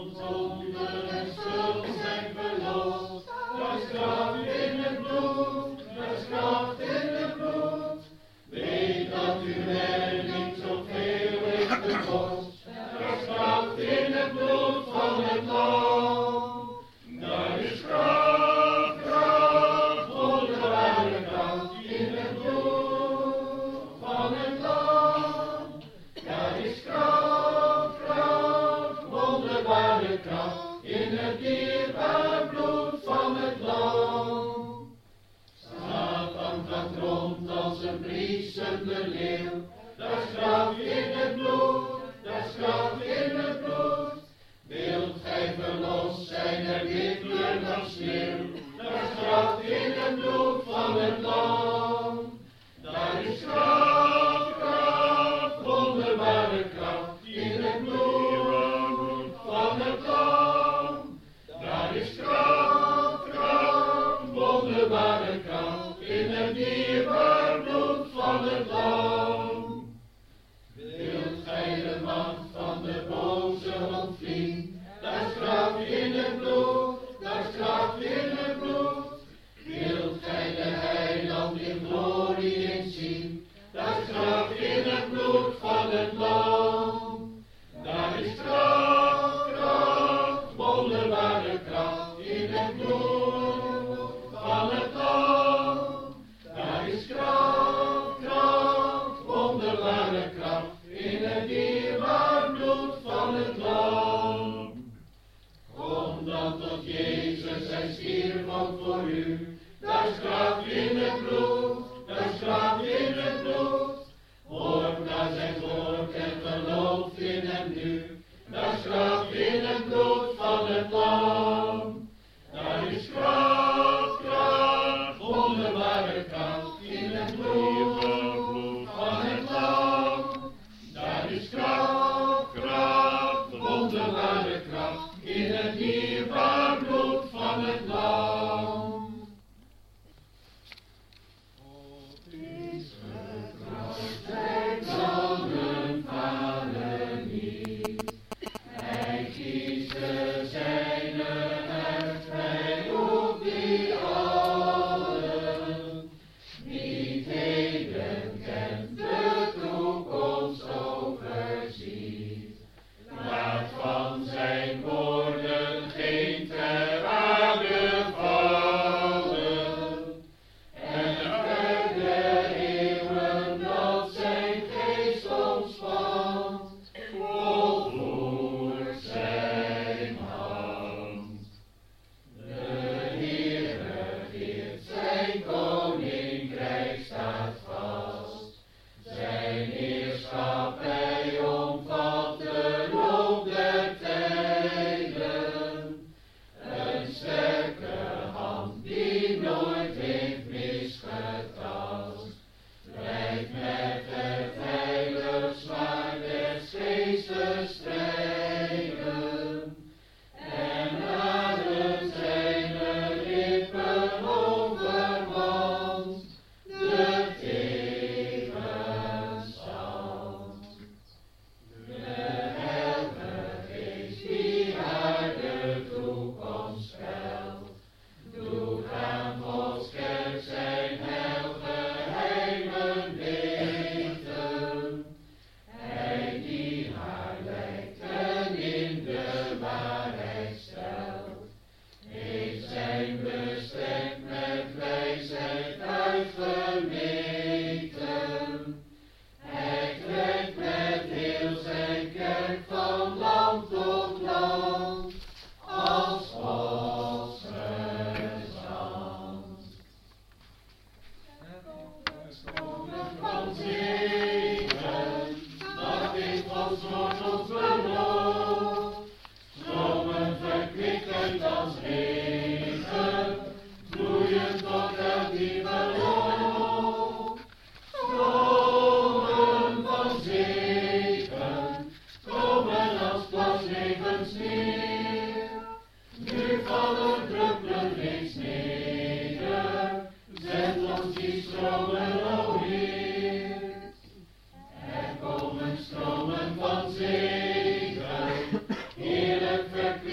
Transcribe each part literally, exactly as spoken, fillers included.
Heerlijk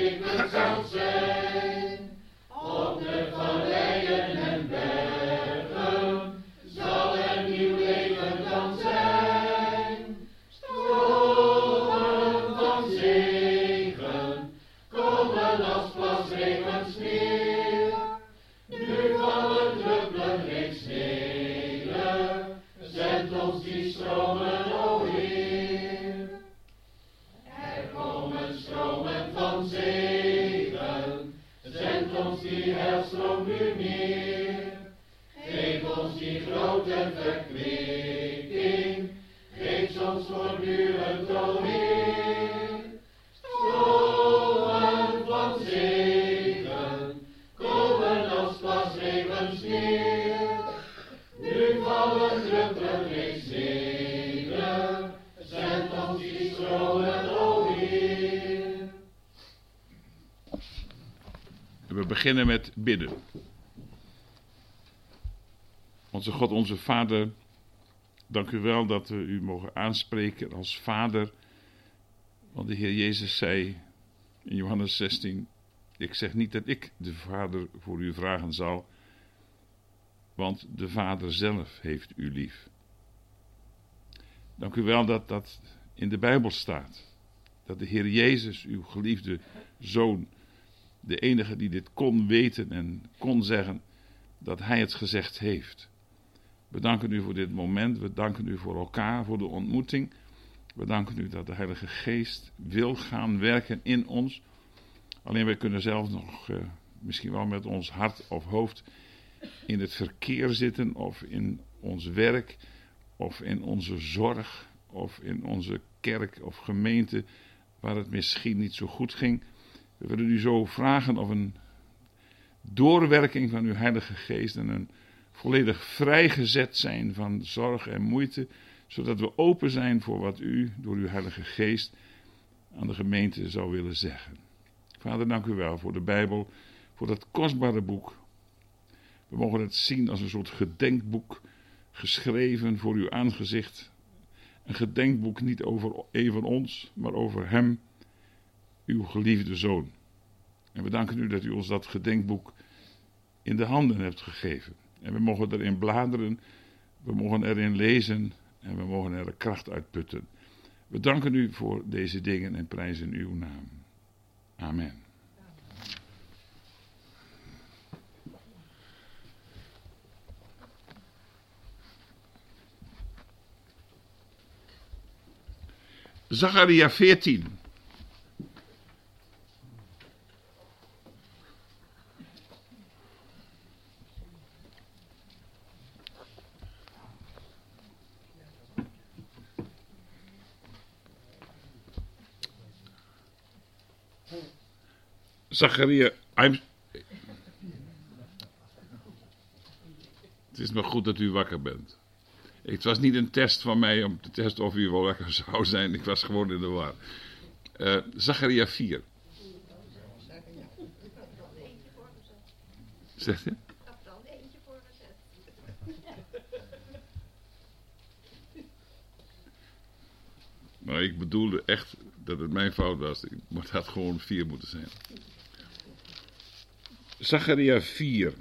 We beginnen met bidden. Onze God, onze Vader, dank u wel dat we u mogen aanspreken als Vader. Want de Heer Jezus zei in Johannes zestien, ik zeg niet dat ik de Vader voor u vragen zal, want de Vader zelf heeft u lief. Dank u wel dat dat in de Bijbel staat. Dat de Heer Jezus, uw geliefde Zoon, de enige die dit kon weten en kon zeggen, dat Hij het gezegd heeft. We danken u voor dit moment, we danken u voor elkaar, voor de ontmoeting. We danken u dat de Heilige Geest wil gaan werken in ons. Alleen wij kunnen zelf nog uh, misschien wel met ons hart of hoofd in het verkeer zitten, of in ons werk, of in onze zorg, of in onze kerk of gemeente, waar het misschien niet zo goed ging. We willen u zo vragen of een doorwerking van uw Heilige Geest en een volledig vrijgezet zijn van zorg en moeite, zodat we open zijn voor wat u door uw Heilige Geest aan de gemeente zou willen zeggen. Vader, dank u wel voor de Bijbel, voor dat kostbare boek. We mogen het zien als een soort gedenkboek, geschreven voor uw aangezicht. Een gedenkboek niet over een van ons, maar over hem, uw geliefde Zoon. En we danken u dat u ons dat gedenkboek in de handen hebt gegeven. En we mogen erin bladeren, we mogen erin lezen en we mogen er kracht uit putten. We danken u voor deze dingen en prijzen uw naam. Amen. Zacharia veertien. Zacharia, I'm... Het is maar goed dat u wakker bent. Het was niet een test van mij om te testen of u wel wakker zou zijn. Ik was gewoon in de war. Uh, Zacharia vier. Zegt u? Maar ik bedoelde echt dat het mijn fout was. Het had gewoon vier moeten zijn. Zacharia vier.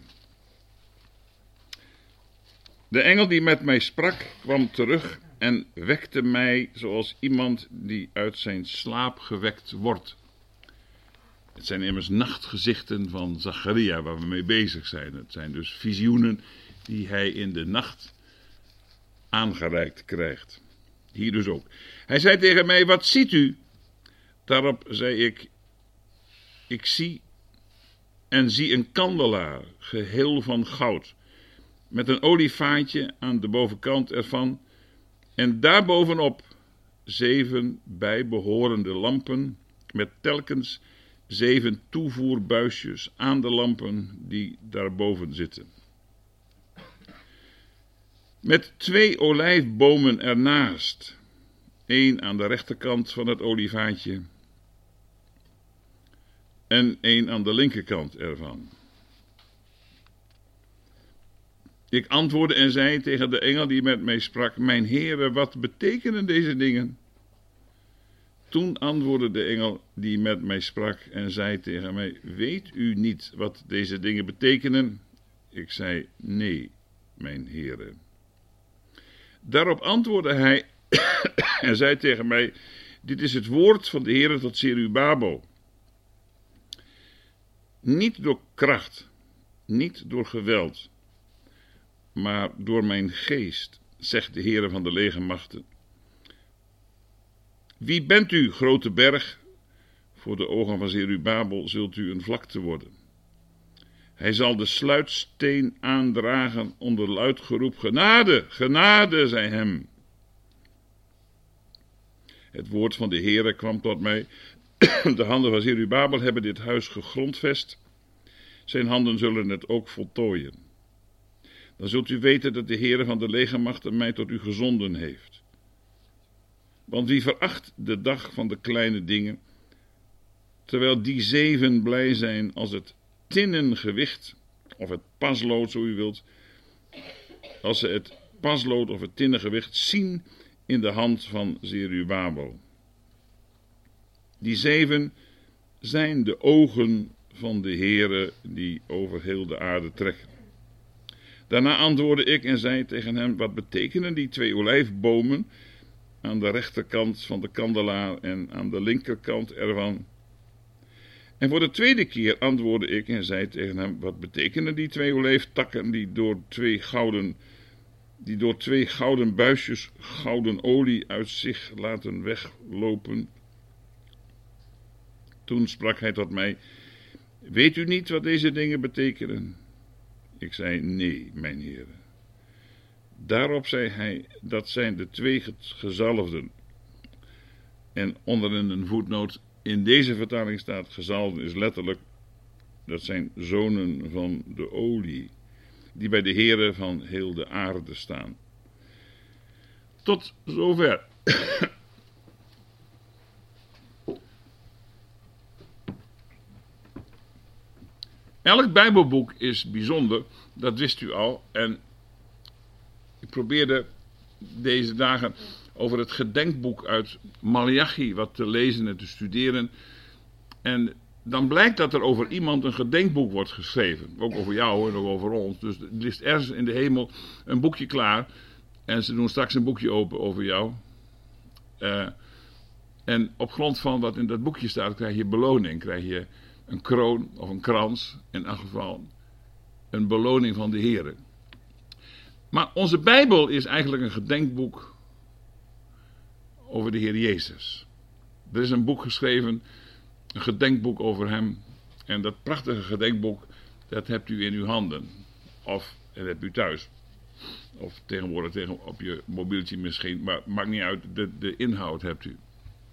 De engel die met mij sprak kwam terug en wekte mij zoals iemand die uit zijn slaap gewekt wordt. Het zijn immers nachtgezichten van Zacharia waar we mee bezig zijn. Het zijn dus visioenen die hij in de nacht aangereikt krijgt. Hier dus ook. Hij zei tegen mij, wat ziet u? Daarop zei ik, ik zie en zie een kandelaar, geheel van goud, met een olievaatje aan de bovenkant ervan, en daarbovenop zeven bijbehorende lampen, met telkens zeven toevoerbuisjes aan de lampen die daarboven zitten. Met twee olijfbomen ernaast, één aan de rechterkant van het olievaatje en één aan de linkerkant ervan. Ik antwoordde en zei tegen de engel die met mij sprak, mijn Heere, wat betekenen deze dingen? Toen antwoordde de engel die met mij sprak en zei tegen mij, weet u niet wat deze dingen betekenen? Ik zei, nee, mijn Heere. Daarop antwoordde hij en zei tegen mij, dit is het woord van de Heere tot Zerubabel. Niet door kracht, niet door geweld, maar door mijn geest, zegt de Heere van de legermachten. Wie bent u, grote berg? Voor de ogen van Zerubabel zult u een vlakte worden. Hij zal de sluitsteen aandragen onder luid geroep, genade, genade, zei hem. Het woord van de Heere kwam tot mij. De handen van Zerubabel hebben dit huis gegrondvest. Zijn handen zullen het ook voltooien. Dan zult u weten dat de Heere van de legermachten mij tot u gezonden heeft. Want wie veracht de dag van de kleine dingen, terwijl die zeven blij zijn als het tinnen gewicht, of het paslood, zo u wilt, als ze het paslood of het tinnen gewicht zien in de hand van Zerubabel. Die zeven zijn de ogen van de Heere die over heel de aarde trekken. Daarna antwoordde ik en zei tegen hem, wat betekenen die twee olijfbomen aan de rechterkant van de kandelaar en aan de linkerkant ervan? En voor de tweede keer antwoordde ik en zei tegen hem, wat betekenen die twee olijftakken die door twee gouden, die door twee gouden buisjes gouden olie uit zich laten weglopen? Toen sprak hij tot mij, weet u niet wat deze dingen betekenen? Ik zei, nee, mijn heren. Daarop zei hij, dat zijn de twee gezalfden. En onder een voetnoot, in deze vertaling staat, gezalfden is letterlijk, dat zijn zonen van de olie, die bij de Heere van heel de aarde staan. Tot zover. Elk Bijbelboek is bijzonder, dat wist u al. En ik probeerde deze dagen over het gedenkboek uit Maleachi wat te lezen en te studeren. En dan blijkt dat er over iemand een gedenkboek wordt geschreven. Ook over jou en ook over ons. Dus er ligt ergens in de hemel een boekje klaar. En ze doen straks een boekje open over jou. Uh, en op grond van wat in dat boekje staat, krijg je beloning. Krijg je een kroon of een krans. In elk geval een beloning van de Heere. Maar onze Bijbel is eigenlijk een gedenkboek over de Heer Jezus. Er is een boek geschreven, een gedenkboek over hem. En dat prachtige gedenkboek, dat hebt u in uw handen. Of dat hebt u thuis. Of tegenwoordig tegen, op je mobieltje misschien. Maar maakt niet uit, de, de inhoud hebt u.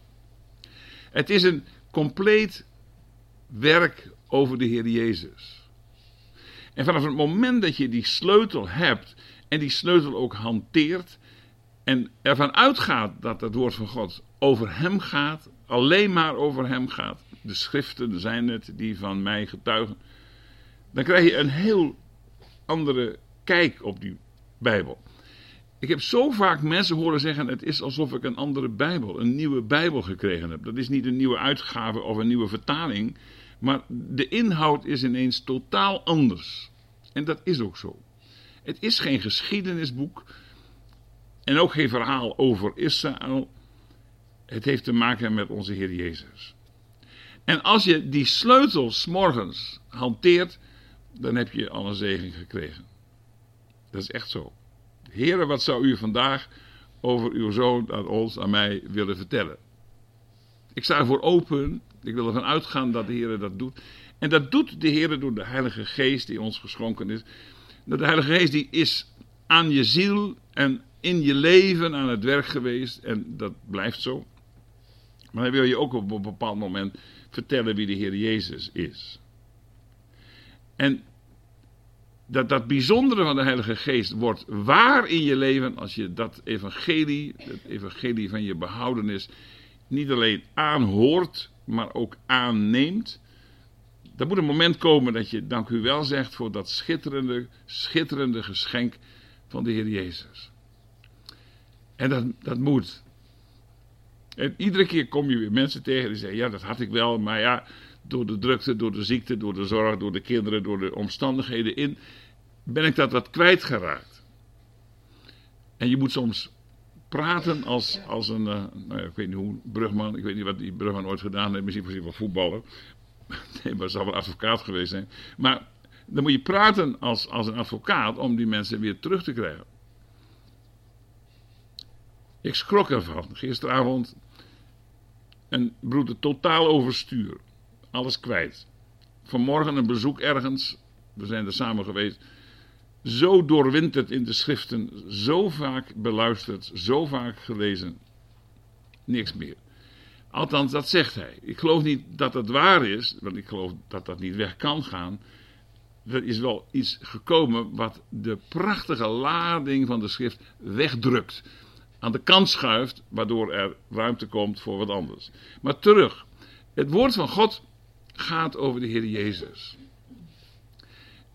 Het is een compleet werk over de Heer Jezus. En vanaf het moment dat je die sleutel hebt en die sleutel ook hanteert en ervan uitgaat dat het woord van God over hem gaat, alleen maar over hem gaat, de schriften zijn het die van mij getuigen, dan krijg je een heel andere kijk op die Bijbel. Ik heb zo vaak mensen horen zeggen, het is alsof ik een andere Bijbel, een nieuwe Bijbel gekregen heb. Dat is niet een nieuwe uitgave of een nieuwe vertaling, maar de inhoud is ineens totaal anders. En dat is ook zo. Het is geen geschiedenisboek en ook geen verhaal over Israël. Het heeft te maken met onze Heer Jezus. En als je die sleutels 's morgens hanteert, dan heb je al een zegen gekregen. Dat is echt zo. Heere, wat zou u vandaag over uw zoon aan ons, aan mij willen vertellen? Ik sta ervoor open. Ik wil ervan uitgaan dat de Heere dat doet. En dat doet de Heere door de Heilige Geest die ons geschonken is. De Heilige Geest die is aan je ziel en in je leven aan het werk geweest. En dat blijft zo. Maar hij wil je ook op een bepaald moment vertellen wie de Heer Jezus is. En dat dat bijzondere van de Heilige Geest wordt waar in je leven als je dat evangelie, het evangelie van je behoudenis, niet alleen aanhoort, maar ook aanneemt. Er moet een moment komen dat je dank u wel zegt voor dat schitterende, schitterende geschenk van de Heer Jezus. En dat, dat moet. En iedere keer kom je weer mensen tegen die zeggen, ja, dat had ik wel, maar ja, door de drukte, door de ziekte, door de zorg, door de kinderen, door de omstandigheden in, ben ik dat wat kwijtgeraakt. En je moet soms praten als, als een, uh, nou ja, ik weet niet hoe, brugman, ik weet niet wat die brugman ooit gedaan heeft, misschien was hij wel voetballer. Nee, maar het zal wel advocaat geweest zijn. Maar dan moet je praten als, als een advocaat om die mensen weer terug te krijgen. Ik schrok ervan. Gisteravond een broeder totaal overstuur. Alles kwijt. Vanmorgen een bezoek ergens. We zijn er samen geweest. Zo doorwinterd in de schriften. Zo vaak beluisterd. Zo vaak gelezen. Niks meer. Althans, dat zegt hij. Ik geloof niet dat het waar is. Want ik geloof dat dat niet weg kan gaan. Er is wel iets gekomen wat de prachtige lading van de schrift wegdrukt. Aan de kant schuift, waardoor er ruimte komt voor wat anders. Maar terug. Het woord van God gaat over de Heer Jezus.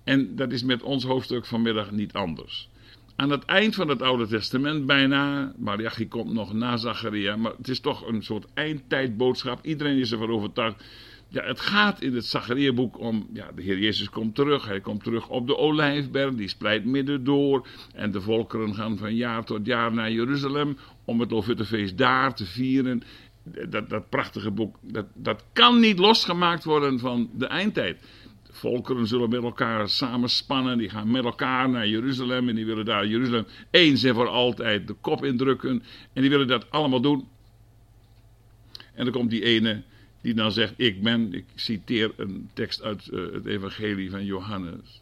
En dat is met ons hoofdstuk vanmiddag niet anders. Aan het eind van het Oude Testament bijna, Malachi komt nog na Zacharia, maar het is toch een soort eindtijdboodschap. Iedereen is ervan overtuigd. Ja, het gaat in het Zacharia-boek om, ja, de Heer Jezus komt terug. Hij komt terug op de Olijfberg, die splijt midden door. En de volkeren gaan van jaar tot jaar naar Jeruzalem om het Loofhuttenfeest daar te vieren. Dat, dat prachtige boek, dat, dat kan niet losgemaakt worden van de eindtijd. De volkeren zullen met elkaar samenspannen, die gaan met elkaar naar Jeruzalem en die willen daar Jeruzalem eens en voor altijd de kop indrukken. En die willen dat allemaal doen. En dan komt die ene die dan zegt, ik ben, ik citeer een tekst uit uh, het evangelie van Johannes.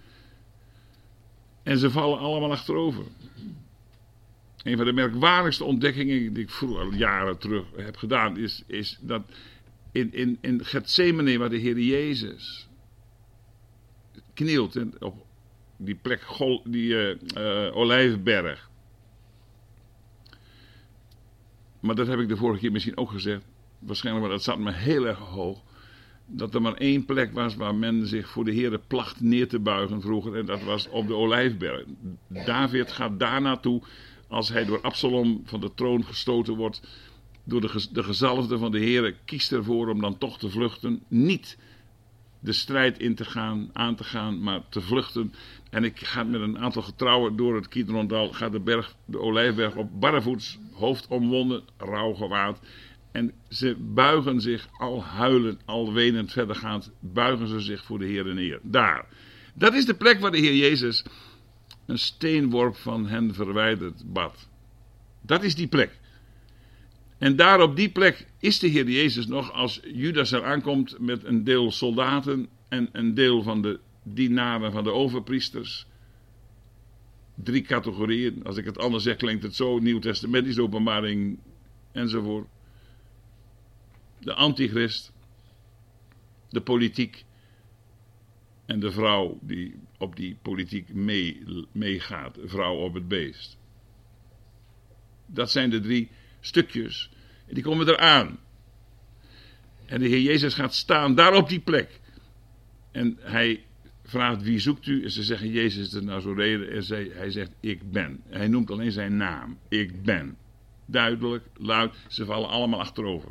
En ze vallen allemaal achterover. Een van de merkwaardigste ontdekkingen die ik vroeger al jaren terug heb gedaan, is, is dat in, in, in Gethsemane, waar de Heer Jezus knielt en op die plek, die uh, uh, Olijfberg. Maar dat heb ik de vorige keer misschien ook gezegd. Waarschijnlijk, maar dat zat me heel erg hoog. Dat er maar één plek was waar men zich voor de Heer placht neer te buigen vroeger. En dat was op de Olijfberg. David gaat daar naartoe als hij door Absalom van de troon gestoten wordt. Door de, gez- de gezalfde van de Heer kiest ervoor om dan toch te vluchten. Niet de strijd in te gaan, aan te gaan, maar te vluchten. En ik ga met een aantal getrouwen door het Kidrondal. Gaat de berg, de Olijfberg op barrevoets, hoofd omwonden, rouw gewaad. En ze buigen zich, al huilend, al wenend verdergaand, buigen ze zich voor de Heer neer. Daar. Dat is de plek waar de Heer Jezus een steenworp van hen verwijderd bad. Dat is die plek. En daar op die plek is de Heer Jezus nog als Judas er aankomt met een deel soldaten en een deel van de dienaren van de overpriesters. Drie categorieën. Als ik het anders zeg, klinkt het zo. Nieuw Testamentisch, Openbaring enzovoort. De antichrist, de politiek en de vrouw die op die politiek mee, meegaat, vrouw op het beest. Dat zijn de drie stukjes en die komen eraan. En de Heer Jezus gaat staan daar op die plek. En hij vraagt, wie zoekt u? En ze zeggen, Jezus de Nazarene. En zij, hij zegt, ik ben. Hij noemt alleen zijn naam. Ik ben. Duidelijk, luid, ze vallen allemaal achterover.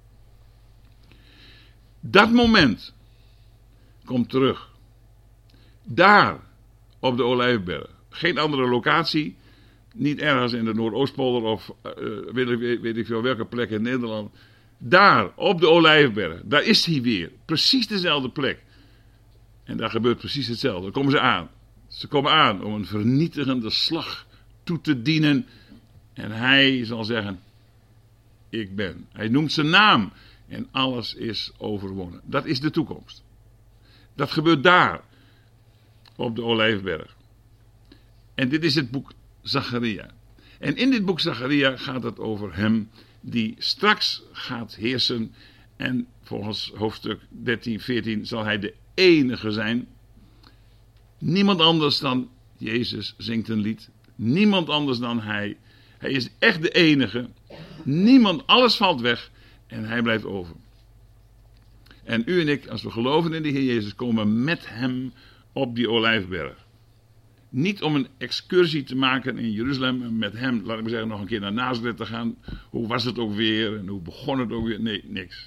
Dat moment komt terug. Daar op de Olijfberg. Geen andere locatie. Niet ergens in de Noordoostpolder of uh, weet, ik, weet ik veel welke plek in Nederland. Daar op de Olijfberg. Daar is hij weer. Precies dezelfde plek. En daar gebeurt precies hetzelfde. Dan komen ze aan. Ze komen aan om een vernietigende slag toe te dienen. En hij zal zeggen, ik ben. Hij noemt zijn naam. En alles is overwonnen. Dat is de toekomst. Dat gebeurt daar. Op de Olijfberg. En dit is het boek Zacharia. En in dit boek Zacharia gaat het over hem die straks gaat heersen. En volgens hoofdstuk dertien, veertien zal hij de enige zijn. Niemand anders dan Jezus zingt een lied. Niemand anders dan hij. Hij is echt de enige. Niemand, alles valt weg. En hij blijft over. En u en ik, als we geloven in de Heer Jezus, komen met hem op die Olijfberg. Niet om een excursie te maken in Jeruzalem en met hem, laat ik maar zeggen, nog een keer naar Nazareth te gaan. Hoe was het ook weer en hoe begon het ook weer? Nee, niks.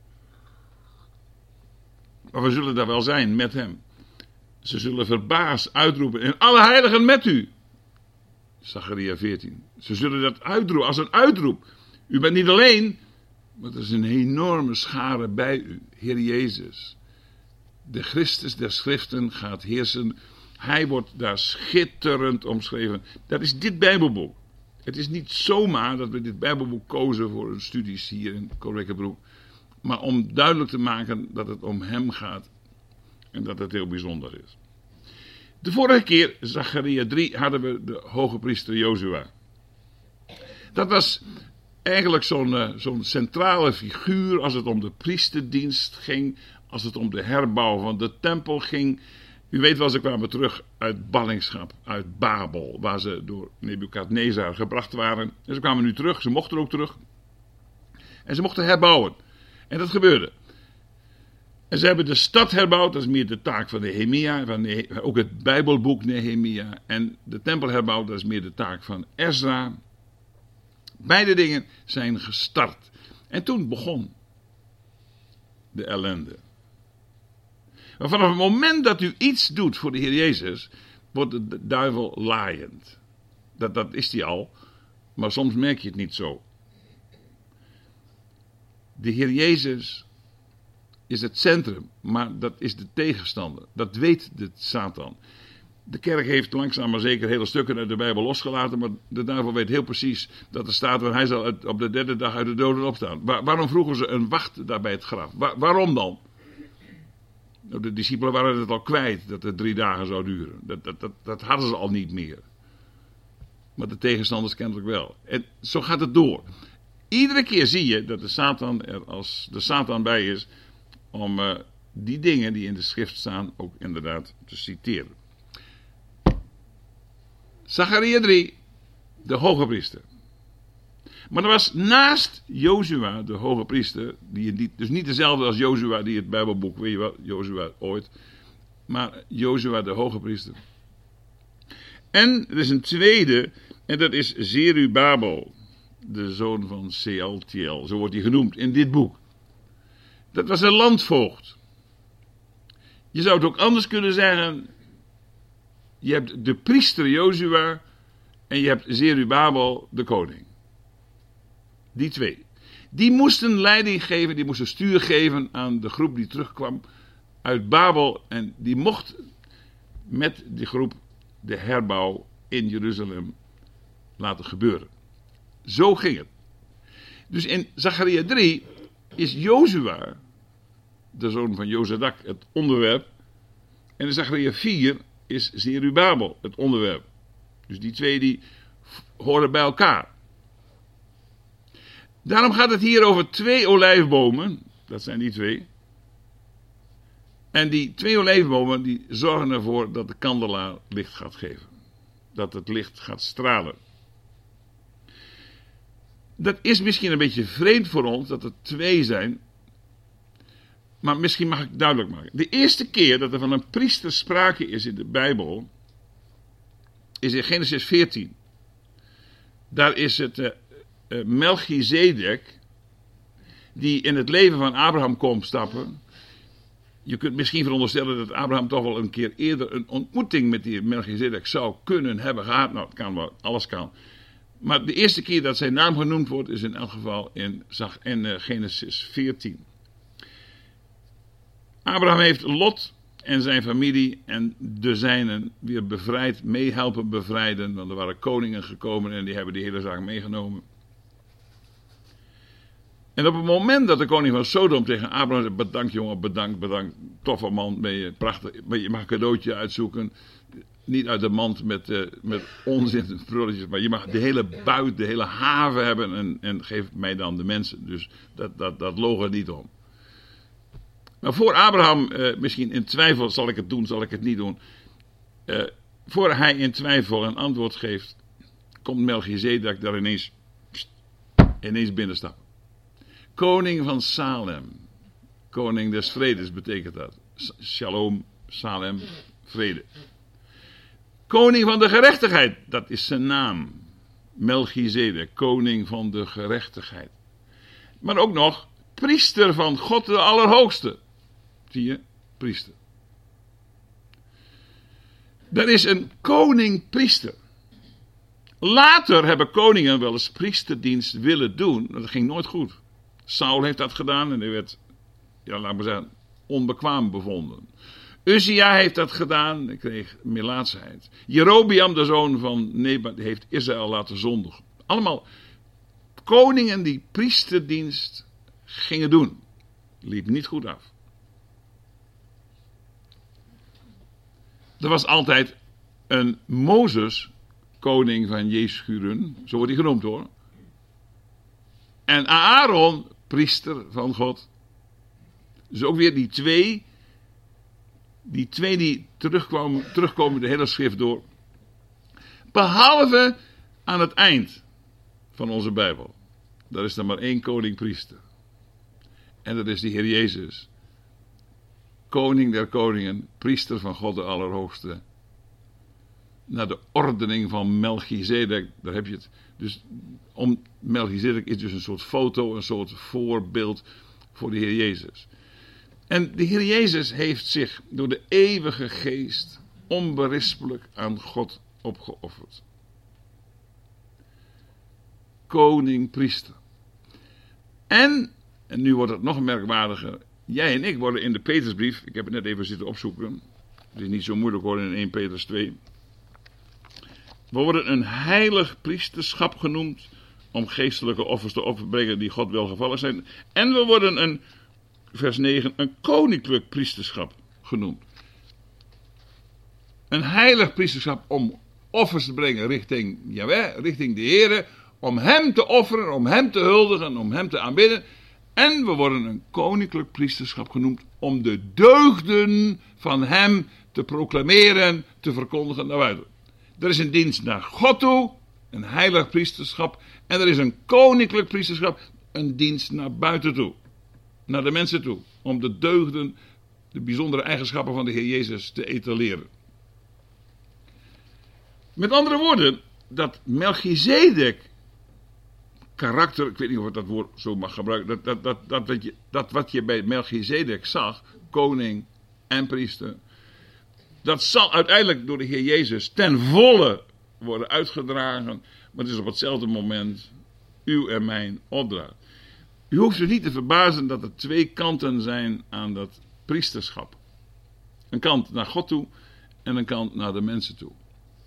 Maar we zullen daar wel zijn met hem. Ze zullen verbaasd uitroepen, en alle heiligen met u. Zacharia veertien. Ze zullen dat uitroepen als een uitroep. U bent niet alleen, maar er is een enorme schare bij u. Heer Jezus, de Christus der Schriften gaat heersen. Hij wordt daar schitterend omschreven. Dat is dit Bijbelboek. Het is niet zomaar dat we dit Bijbelboek kozen voor een studies hier in Korekkebroek. Maar om duidelijk te maken dat het om hem gaat. En dat het heel bijzonder is. De vorige keer, Zacharia drie, hadden we de hoge priester Jozua. Dat was eigenlijk zo'n, uh, zo'n centrale figuur als het om de priesterdienst ging. Als het om de herbouw van de tempel ging. U weet wel, ze kwamen terug uit ballingschap, uit Babel, waar ze door Nebukadnezar gebracht waren. En ze kwamen nu terug, ze mochten ook terug. En ze mochten herbouwen. En dat gebeurde. En ze hebben de stad herbouwd, dat is meer de taak van Nehemia, van Nehe- ook het Bijbelboek Nehemia. En de tempel herbouwd, dat is meer de taak van Ezra. Beide dingen zijn gestart. En toen begon de ellende. Maar vanaf het moment dat u iets doet voor de Heer Jezus, wordt de duivel laaiend. Dat, dat is hij al, maar soms merk je het niet zo. De Heer Jezus is het centrum, maar dat is de tegenstander. Dat weet de Satan. De kerk heeft langzaam maar zeker hele stukken uit de Bijbel losgelaten, maar de duivel weet heel precies dat er staat, want hij zal op de derde dag uit de doden opstaan. Waar, waarom vroegen ze een wacht daar bij het graf? Waar, waarom dan? Nou, de discipelen waren het al kwijt dat het drie dagen zou duren. Dat, dat, dat, dat hadden ze al niet meer. Maar de tegenstanders kennelijk wel. En zo gaat het door. Iedere keer zie je dat de Satan er als de Satan bij is om uh, die dingen die in de schrift staan ook inderdaad te citeren. Zacharia drie, de hoge priester. Maar er was naast Jozua, de hoge priester, die niet, dus niet dezelfde als Jozua die het Bijbelboek, weet je wel, Jozua ooit, maar Jozua de hoge priester. En er is een tweede, en dat is Zerubabel, de zoon van Sealtiel, zo wordt hij genoemd in dit boek. Dat was een landvoogd. Je zou het ook anders kunnen zeggen, je hebt de priester Jozua en je hebt Zerubabel, de koning. Die twee. Die moesten leiding geven, die moesten stuur geven aan de groep die terugkwam uit Babel. En die mocht met die groep de herbouw in Jeruzalem laten gebeuren. Zo ging het. Dus in Zacharia drie is Jozua, de zoon van Jozadak, het onderwerp. En in Zacharia vier is Zerubabel het onderwerp. Dus die twee die horen bij elkaar. Daarom gaat het hier over twee olijfbomen. Dat zijn die twee. En die twee olijfbomen die zorgen ervoor dat de kandelaar licht gaat geven. Dat het licht gaat stralen. Dat is misschien een beetje vreemd voor ons dat er twee zijn. Maar misschien mag ik duidelijk maken. De eerste keer dat er van een priester sprake is in de Bijbel is in Genesis veertien. Daar is het uh, uh, Melchizedek die in het leven van Abraham komt stappen. Je kunt misschien veronderstellen dat Abraham toch wel een keer eerder een ontmoeting met die Melchizedek zou kunnen hebben gehad. Nou, het kan wel, alles kan. Maar de eerste keer dat zijn naam genoemd wordt is in elk geval in, in uh, Genesis veertien. Abraham heeft Lot en zijn familie en de zijnen weer bevrijd, meehelpen bevrijden. Want er waren koningen gekomen en die hebben die hele zaak meegenomen. En op het moment dat de koning van Sodom tegen Abraham zegt, bedankt jongen, bedankt, bedankt, toffe man, ben je prachtig, ben je mag een cadeautje uitzoeken. Niet uit de mand met, uh, met onzin en prulletjes, maar je mag de hele buit, de hele haven hebben en, en geef mij dan de mensen. Dus dat, dat, dat loog er niet om. Maar voor Abraham uh, misschien in twijfel, zal ik het doen, zal ik het niet doen. Uh, voor hij in twijfel een antwoord geeft, komt Melchizedek daar ineens, pst, ineens binnenstappen. Koning van Salem. Koning des vredes betekent dat. Shalom, Salem, vrede. Koning van de gerechtigheid, dat is zijn naam. Melchizedek, koning van de gerechtigheid. Maar ook nog priester van God de Allerhoogste. Zie je, priester. Dat is een koning-priester. Later hebben koningen wel eens priesterdienst willen doen. Dat ging nooit goed. Saul heeft dat gedaan en hij werd, ja, laat maar zeggen, onbekwaam bevonden. Uzia heeft dat gedaan en kreeg melaatsheid. Jerobeam, de zoon van Nebat, heeft Israël laten zondigen. Allemaal koningen die priesterdienst gingen doen. Liep niet goed af. Er was altijd een Mozes, koning van Jeschuren, zo wordt hij genoemd hoor. En Aaron, priester van God. Dus ook weer die twee, die twee die terugkomen, terugkomen de hele schrift door. Behalve aan het eind van onze Bijbel. Daar is er maar één koning priester. En dat is de Heer Jezus. koning der koningen, priester van God de Allerhoogste. Naar de ordening van Melchizedek, daar heb je het. Dus om Melchizedek is dus een soort foto, een soort voorbeeld voor de Heer Jezus. En de Heer Jezus heeft zich door de eeuwige geest onberispelijk aan God opgeofferd. Koning, priester. En, en nu wordt het nog merkwaardiger, jij en ik worden in de Petersbrief, ik heb het net even zitten opzoeken, het is niet zo moeilijk hoor in Eerste Petrus twee. We worden een heilig priesterschap genoemd om geestelijke offers te offeren die God welgevallig zijn. En we worden een, vers negen, een koninklijk priesterschap genoemd. Een heilig priesterschap om offers te brengen richting Jahweh, richting de Heere, om hem te offeren, om hem te huldigen, om hem te aanbidden. En we worden een koninklijk priesterschap genoemd om de deugden van hem te proclameren, te verkondigen naar buiten. Er is een dienst naar God toe, een heilig priesterschap. En er is een koninklijk priesterschap, een dienst naar buiten toe. Naar de mensen toe. Om de deugden, de bijzondere eigenschappen van de Heer Jezus te etaleren. Met andere woorden, dat Melchizedek karakter, ik weet niet of ik dat woord zo mag gebruiken, dat, dat, dat, dat, wat, je, dat wat je bij Melchizedek zag, koning en priester, dat zal uiteindelijk door de Heer Jezus ten volle worden uitgedragen, maar het is op hetzelfde moment uw en mijn opdracht. U hoeft u niet te verbazen dat er twee kanten zijn aan dat priesterschap. Een kant naar God toe en een kant naar de mensen toe.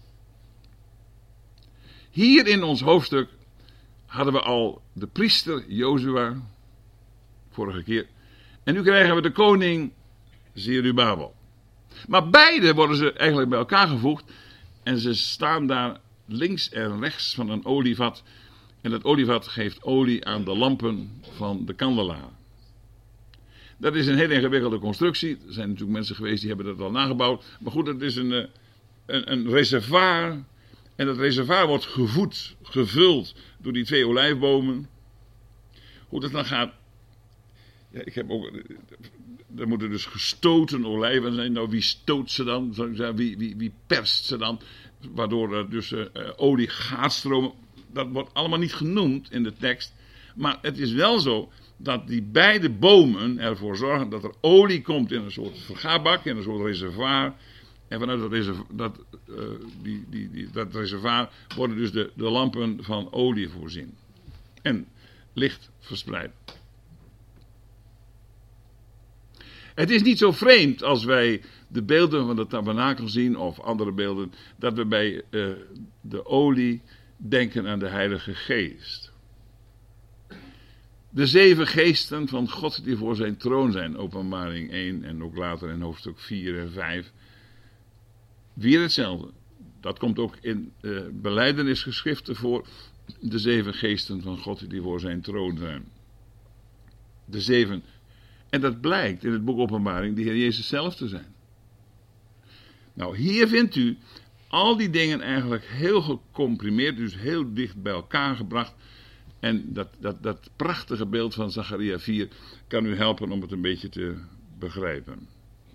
Hier in ons hoofdstuk hadden we al de priester Jozua, vorige keer. En nu krijgen we de koning Zerubabel. Maar beide worden ze eigenlijk bij elkaar gevoegd. En ze staan daar links en rechts van een olievat. En dat olievat geeft olie aan de lampen van de kandelaar. Dat is een hele ingewikkelde constructie. Er zijn natuurlijk mensen geweest die hebben dat al nagebouwd. Maar goed, het is een, een, een reservoir. En dat reservoir wordt gevoed, gevuld door die twee olijfbomen. Hoe dat dan gaat. Ja, ik heb ook. Er moeten dus gestoten olijven zijn. Nou, wie stoot ze dan? Wie, wie, wie perst ze dan? Waardoor er dus uh, olie gaat stromen. Dat wordt allemaal niet genoemd in de tekst. Maar het is wel zo dat die beide bomen ervoor zorgen dat er olie komt in een soort vergaarbak, in een soort reservoir. En vanuit dat, reserva- dat, uh, die, die, die, dat reservoir worden dus de, de lampen van olie voorzien. En licht verspreid. Het is niet zo vreemd als wij de beelden van de tabernakel zien, of andere beelden, dat we bij uh, de olie denken aan de Heilige Geest. De zeven geesten van God die voor zijn troon zijn, Openbaring één en ook later in hoofdstuk vier en vijf. Weer hetzelfde. Dat komt ook in uh, belijdenisgeschriften voor. De zeven geesten van God die voor zijn troon zijn. De zeven. En dat blijkt in het boek Openbaring de Heer Jezus zelf te zijn. Nou, hier vindt u al die dingen eigenlijk heel gecomprimeerd, dus heel dicht bij elkaar gebracht. En dat, dat, dat prachtige beeld van Zacharia vier kan u helpen om het een beetje te begrijpen.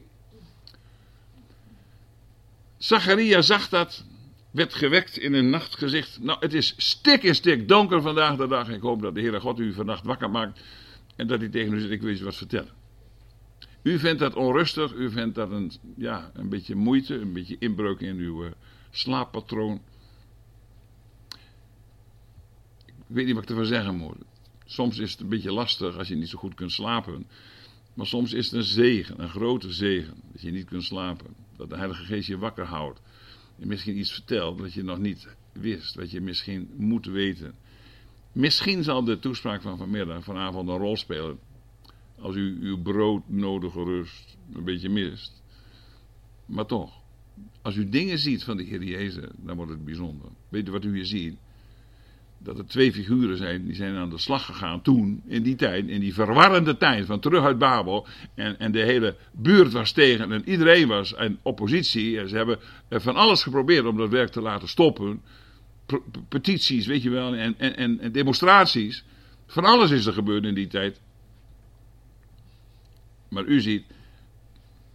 Zacharia zag dat, werd gewekt in een nachtgezicht. Nou, het is stik in stik donker vandaag de dag. Ik hoop dat de Heere God u vannacht wakker maakt en dat hij tegen u zegt, ik wil je wat vertellen. U vindt dat onrustig, u vindt dat een, ja, een beetje moeite, een beetje inbreuk in uw uh, slaappatroon. Ik weet niet wat ik ervan zeggen moet. Soms is het een beetje lastig als je niet zo goed kunt slapen. Maar soms is het een zegen, een grote zegen, dat je niet kunt slapen. Dat de Heilige Geest je wakker houdt. En misschien iets vertelt dat je nog niet wist, wat je misschien moet weten. Misschien zal de toespraak van vanmiddag, vanavond een rol spelen. Als u uw broodnodige rust een beetje mist. Maar toch, als u dingen ziet van de Heer Jezus, dan wordt het bijzonder. Weet u wat u hier ziet? Dat er twee figuren zijn, die zijn aan de slag gegaan toen, in die tijd, in die verwarrende tijd van terug uit Babel. En, en de hele buurt was tegen en iedereen was in oppositie. En ze hebben van alles geprobeerd om dat werk te laten stoppen. Petities, weet je wel, en, en, en, en demonstraties. Van alles is er gebeurd in die tijd. Maar u ziet,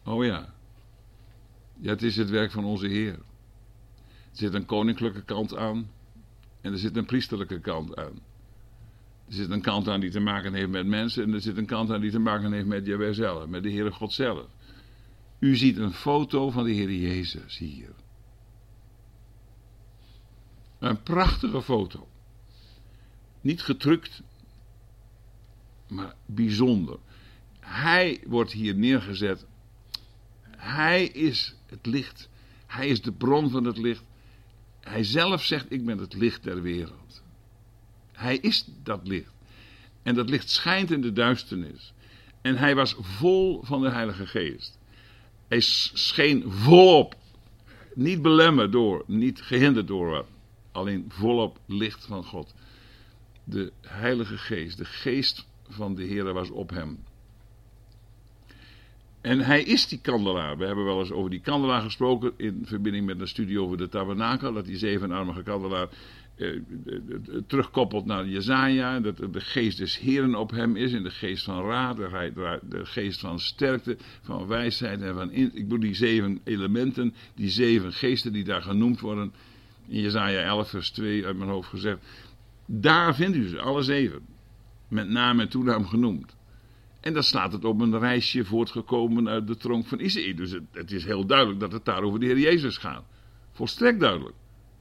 Oh ja. Ja, het is het werk van onze Heer. Er zit een koninklijke kant aan en er zit een priesterlijke kant aan. Er zit een kant aan die te maken heeft met mensen en er zit een kant aan die te maken heeft met Jahweh zelf, met de Heere God zelf. U ziet een foto van de Heer Jezus hier. Een prachtige foto. Niet gedrukt, maar bijzonder. Hij wordt hier neergezet. Hij is het licht. Hij is de bron van het licht. Hij zelf zegt, ik ben het licht der wereld. Hij is dat licht. En dat licht schijnt in de duisternis. En hij was vol van de Heilige Geest. Hij scheen volop. Niet belemmerd door, niet gehinderd door wat. Alleen volop licht van God. De Heilige Geest, de geest van de Heer was op hem. En hij is die kandelaar. We hebben wel eens over die kandelaar gesproken in verbinding met een studie over de tabernakel. Dat die zevenarmige kandelaar eh, terugkoppelt naar Jesaja. Dat de geest des Heeren op hem is. En de geest van raad, de, de geest van sterkte, van wijsheid en van... In, ik bedoel die zeven elementen, die zeven geesten die daar genoemd worden. In Jesaja elf vers twee uit mijn hoofd gezegd. Daar vindt u ze, alle zeven. Met naam en toenaam genoemd. En dan slaat het op een reisje voortgekomen uit de tronk van Isaïe. Dus het, het is heel duidelijk dat het daar over de Heer Jezus gaat. Volstrekt duidelijk.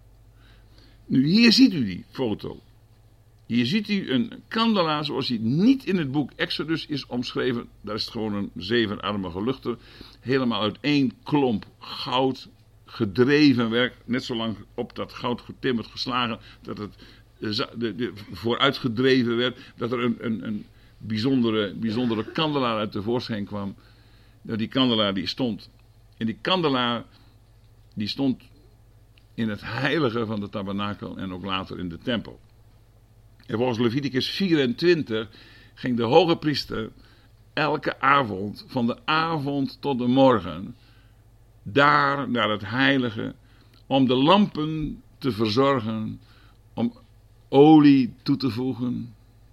Nu, hier ziet u die foto. Hier ziet u een kandelaar zoals hij niet in het boek Exodus is omschreven. Daar is het gewoon een zevenarmige luchter. Helemaal uit één klomp goud gedreven werk. Net zo lang op dat goud getimmerd geslagen dat het de, de, de, vooruitgedreven werd. Dat er een... een, een bijzondere, bijzondere kandelaar uit tevoorschijn kwam. Nou, die kandelaar die stond. En die kandelaar die stond in het heilige van de tabernakel en ook later in de tempel. En volgens Leviticus vierentwintig ging de hoge priester elke avond, van de avond tot de morgen, daar naar het heilige, om de lampen te verzorgen, om olie toe te voegen.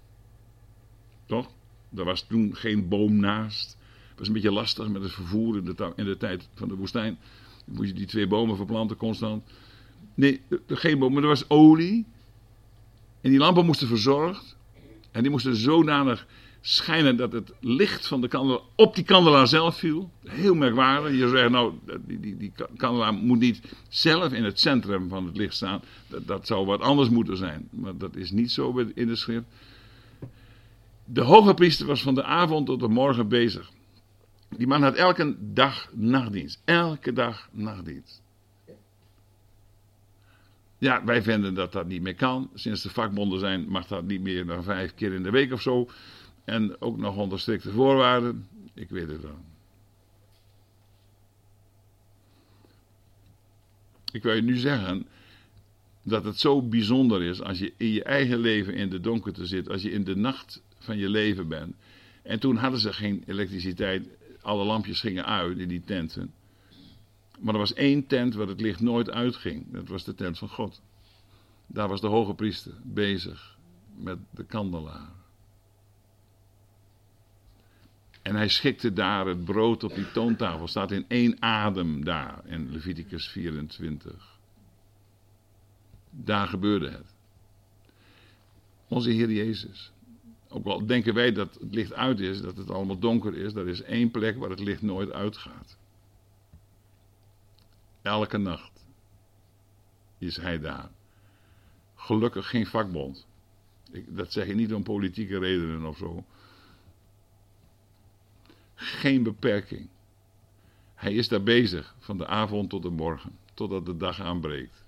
Toch? Er was toen geen boom naast. Het was een beetje lastig met het vervoer in de, in de tijd van de woestijn. Dan moest je die twee bomen verplanten constant. Nee, geen boom, maar er was olie. En die lampen moesten verzorgd. En die moesten zodanig schijnen dat het licht van de kandelaar op die kandelaar zelf viel. Heel merkwaardig. Je zou zeggen, nou, die, die, die kandelaar moet niet zelf in het centrum van het licht staan. Dat, dat zou wat anders moeten zijn. Maar dat is niet zo in de schrift. De hoge priester was van de avond tot de morgen bezig. Die man had elke dag nachtdienst. Elke dag nachtdienst. Ja, wij vinden dat dat niet meer kan. Sinds de vakbonden zijn mag dat niet meer dan vijf keer in de week of zo. En ook nog onder strikte voorwaarden. Ik weet het wel. Ik wil je nu zeggen dat het zo bijzonder is als je in je eigen leven in de donkerte zit. Als je in de nacht van je leven bent. En toen hadden ze geen elektriciteit. Alle lampjes gingen uit in die tenten. Maar er was één tent waar het licht nooit uitging. Dat was de tent van God. Daar was de hoge priester bezig met de kandelaar. En hij schikte daar het brood op die toontafel. Staat in één adem daar in Leviticus vierentwintig. Daar gebeurde het. Onze Heer Jezus. Ook al denken wij dat het licht uit is, dat het allemaal donker is. Er is één plek waar het licht nooit uitgaat. Elke nacht is hij daar. Gelukkig geen vakbond. Ik, dat zeg ik niet om politieke redenen of zo. Geen beperking. Hij is daar bezig van de avond tot de morgen. Totdat de dag aanbreekt.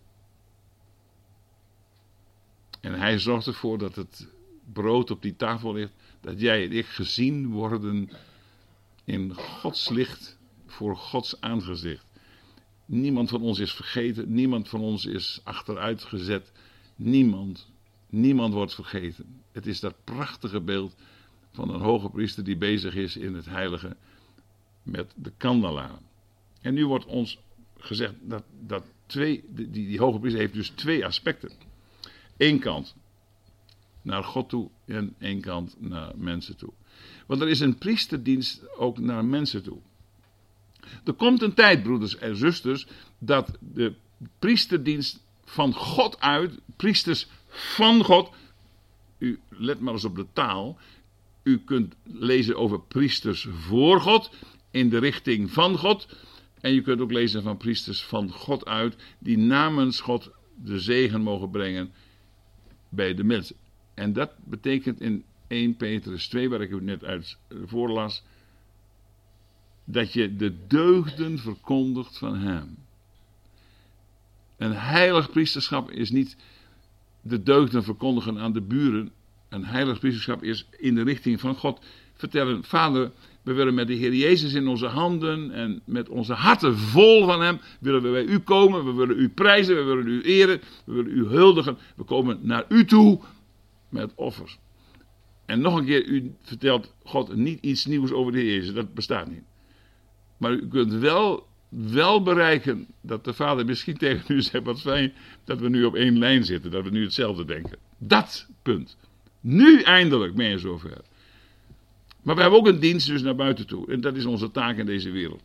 En hij zorgt ervoor dat het brood op die tafel ligt. Dat jij en ik gezien worden in Gods licht voor Gods aangezicht. Niemand van ons is vergeten. Niemand van ons is achteruit gezet. Niemand, niemand wordt vergeten. Het is dat prachtige beeld van een hoge priester die bezig is in het heilige met de kandelaar. En nu wordt ons gezegd dat, dat twee, die, die hoge priester heeft dus twee aspecten. Eén kant naar God toe en één kant naar mensen toe. Want er is een priesterdienst ook naar mensen toe. Er komt een tijd, broeders en zusters, dat de priesterdienst van God uit, priesters van God, u let maar eens op de taal, u kunt lezen over priesters voor God, in de richting van God, en je kunt ook lezen van priesters van God uit, die namens God de zegen mogen brengen bij de mensen. En dat betekent in eerste Petrus twee, waar ik u net uit voorlas, dat je de deugden verkondigt van hem. Een heilig priesterschap is niet de deugden verkondigen aan de buren. Een heilig priesterschap is in de richting van God vertellen: Vader, we willen met de Heer Jezus in onze handen en met onze harten vol van hem, willen we bij u komen, we willen u prijzen, we willen u eren, we willen u huldigen. We komen naar u toe met offers. En nog een keer, u vertelt God niet iets nieuws over de Heer Jezus, dat bestaat niet. Maar u kunt wel, wel bereiken dat de Vader misschien tegen u zegt: wat fijn dat we nu op één lijn zitten, dat we nu hetzelfde denken. Dat punt. Nu eindelijk ben je zover. Maar we hebben ook een dienst dus naar buiten toe. En dat is onze taak in deze wereld.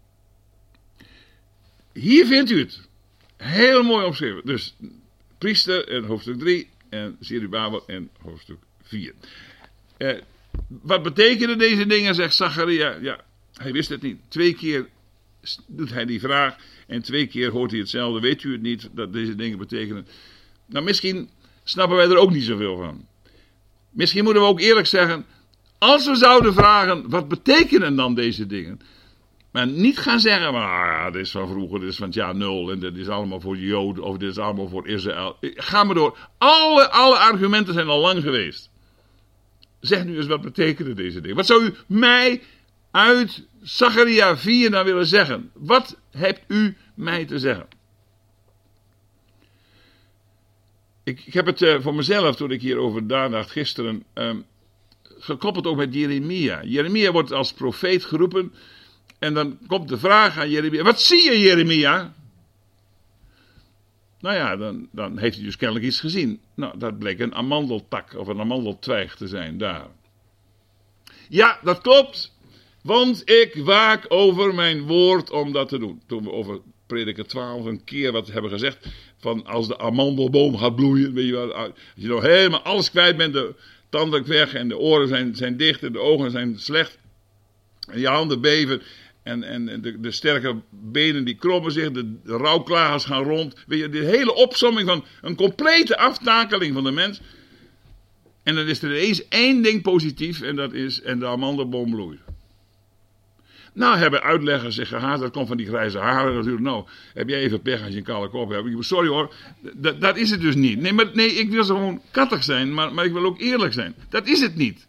Hier vindt u het. Heel mooi opgeschreven. Dus priester in hoofdstuk drie en Zerubabel in hoofdstuk vier. Eh, wat betekenen deze dingen, zegt Zacharia? Ja, hij wist het niet. Twee keer doet hij die vraag en twee keer hoort hij hetzelfde. Weet u het niet dat deze dingen betekenen? Nou, misschien snappen wij er ook niet zoveel van. Misschien moeten we ook eerlijk zeggen, als we zouden vragen, wat betekenen dan deze dingen? Maar niet gaan zeggen, maar ja, dit is van vroeger, dit is van het jaar nul, en dit is allemaal voor de Joden, of dit is allemaal voor Israël. Ga maar door. Alle, alle argumenten zijn al lang geweest. Zeg nu eens, wat betekenen deze dingen? Wat zou u mij uit Zacharia vier nou willen zeggen? Wat hebt u mij te zeggen? Ik, ik heb het uh, voor mezelf, toen ik hierover nadacht gisteren, um, gekoppeld ook met Jeremia. Jeremia wordt als profeet geroepen. En dan komt de vraag aan Jeremia: wat zie je, Jeremia? Nou ja, dan, dan heeft hij dus kennelijk iets gezien. Nou, dat bleek een amandeltak of een amandeltwijg te zijn daar. Ja, dat klopt. Want ik waak over mijn woord om dat te doen. Toen we over Prediker twaalf een keer wat hebben gezegd, van als de amandelboom gaat bloeien, weet je wel, als je nou helemaal alles kwijt bent, de tanden weg en de oren zijn, zijn dicht en de ogen zijn slecht en je handen beven en, en de, de sterke benen die krommen zich, de, de rouwklagers gaan rond, weet je, de hele opsomming van een complete aftakeling van de mens. En dan is er ineens één ding positief en dat is, en de amandelboom bloeit. Nou hebben uitleggers zich gehaast, dat komt van die grijze haren natuurlijk. Nou, heb jij even pech als je een kale kop hebt. Sorry hoor, dat, dat is het dus niet. Nee, maar, nee, ik wil zo gewoon kattig zijn, maar, maar ik wil ook eerlijk zijn. Dat is het niet.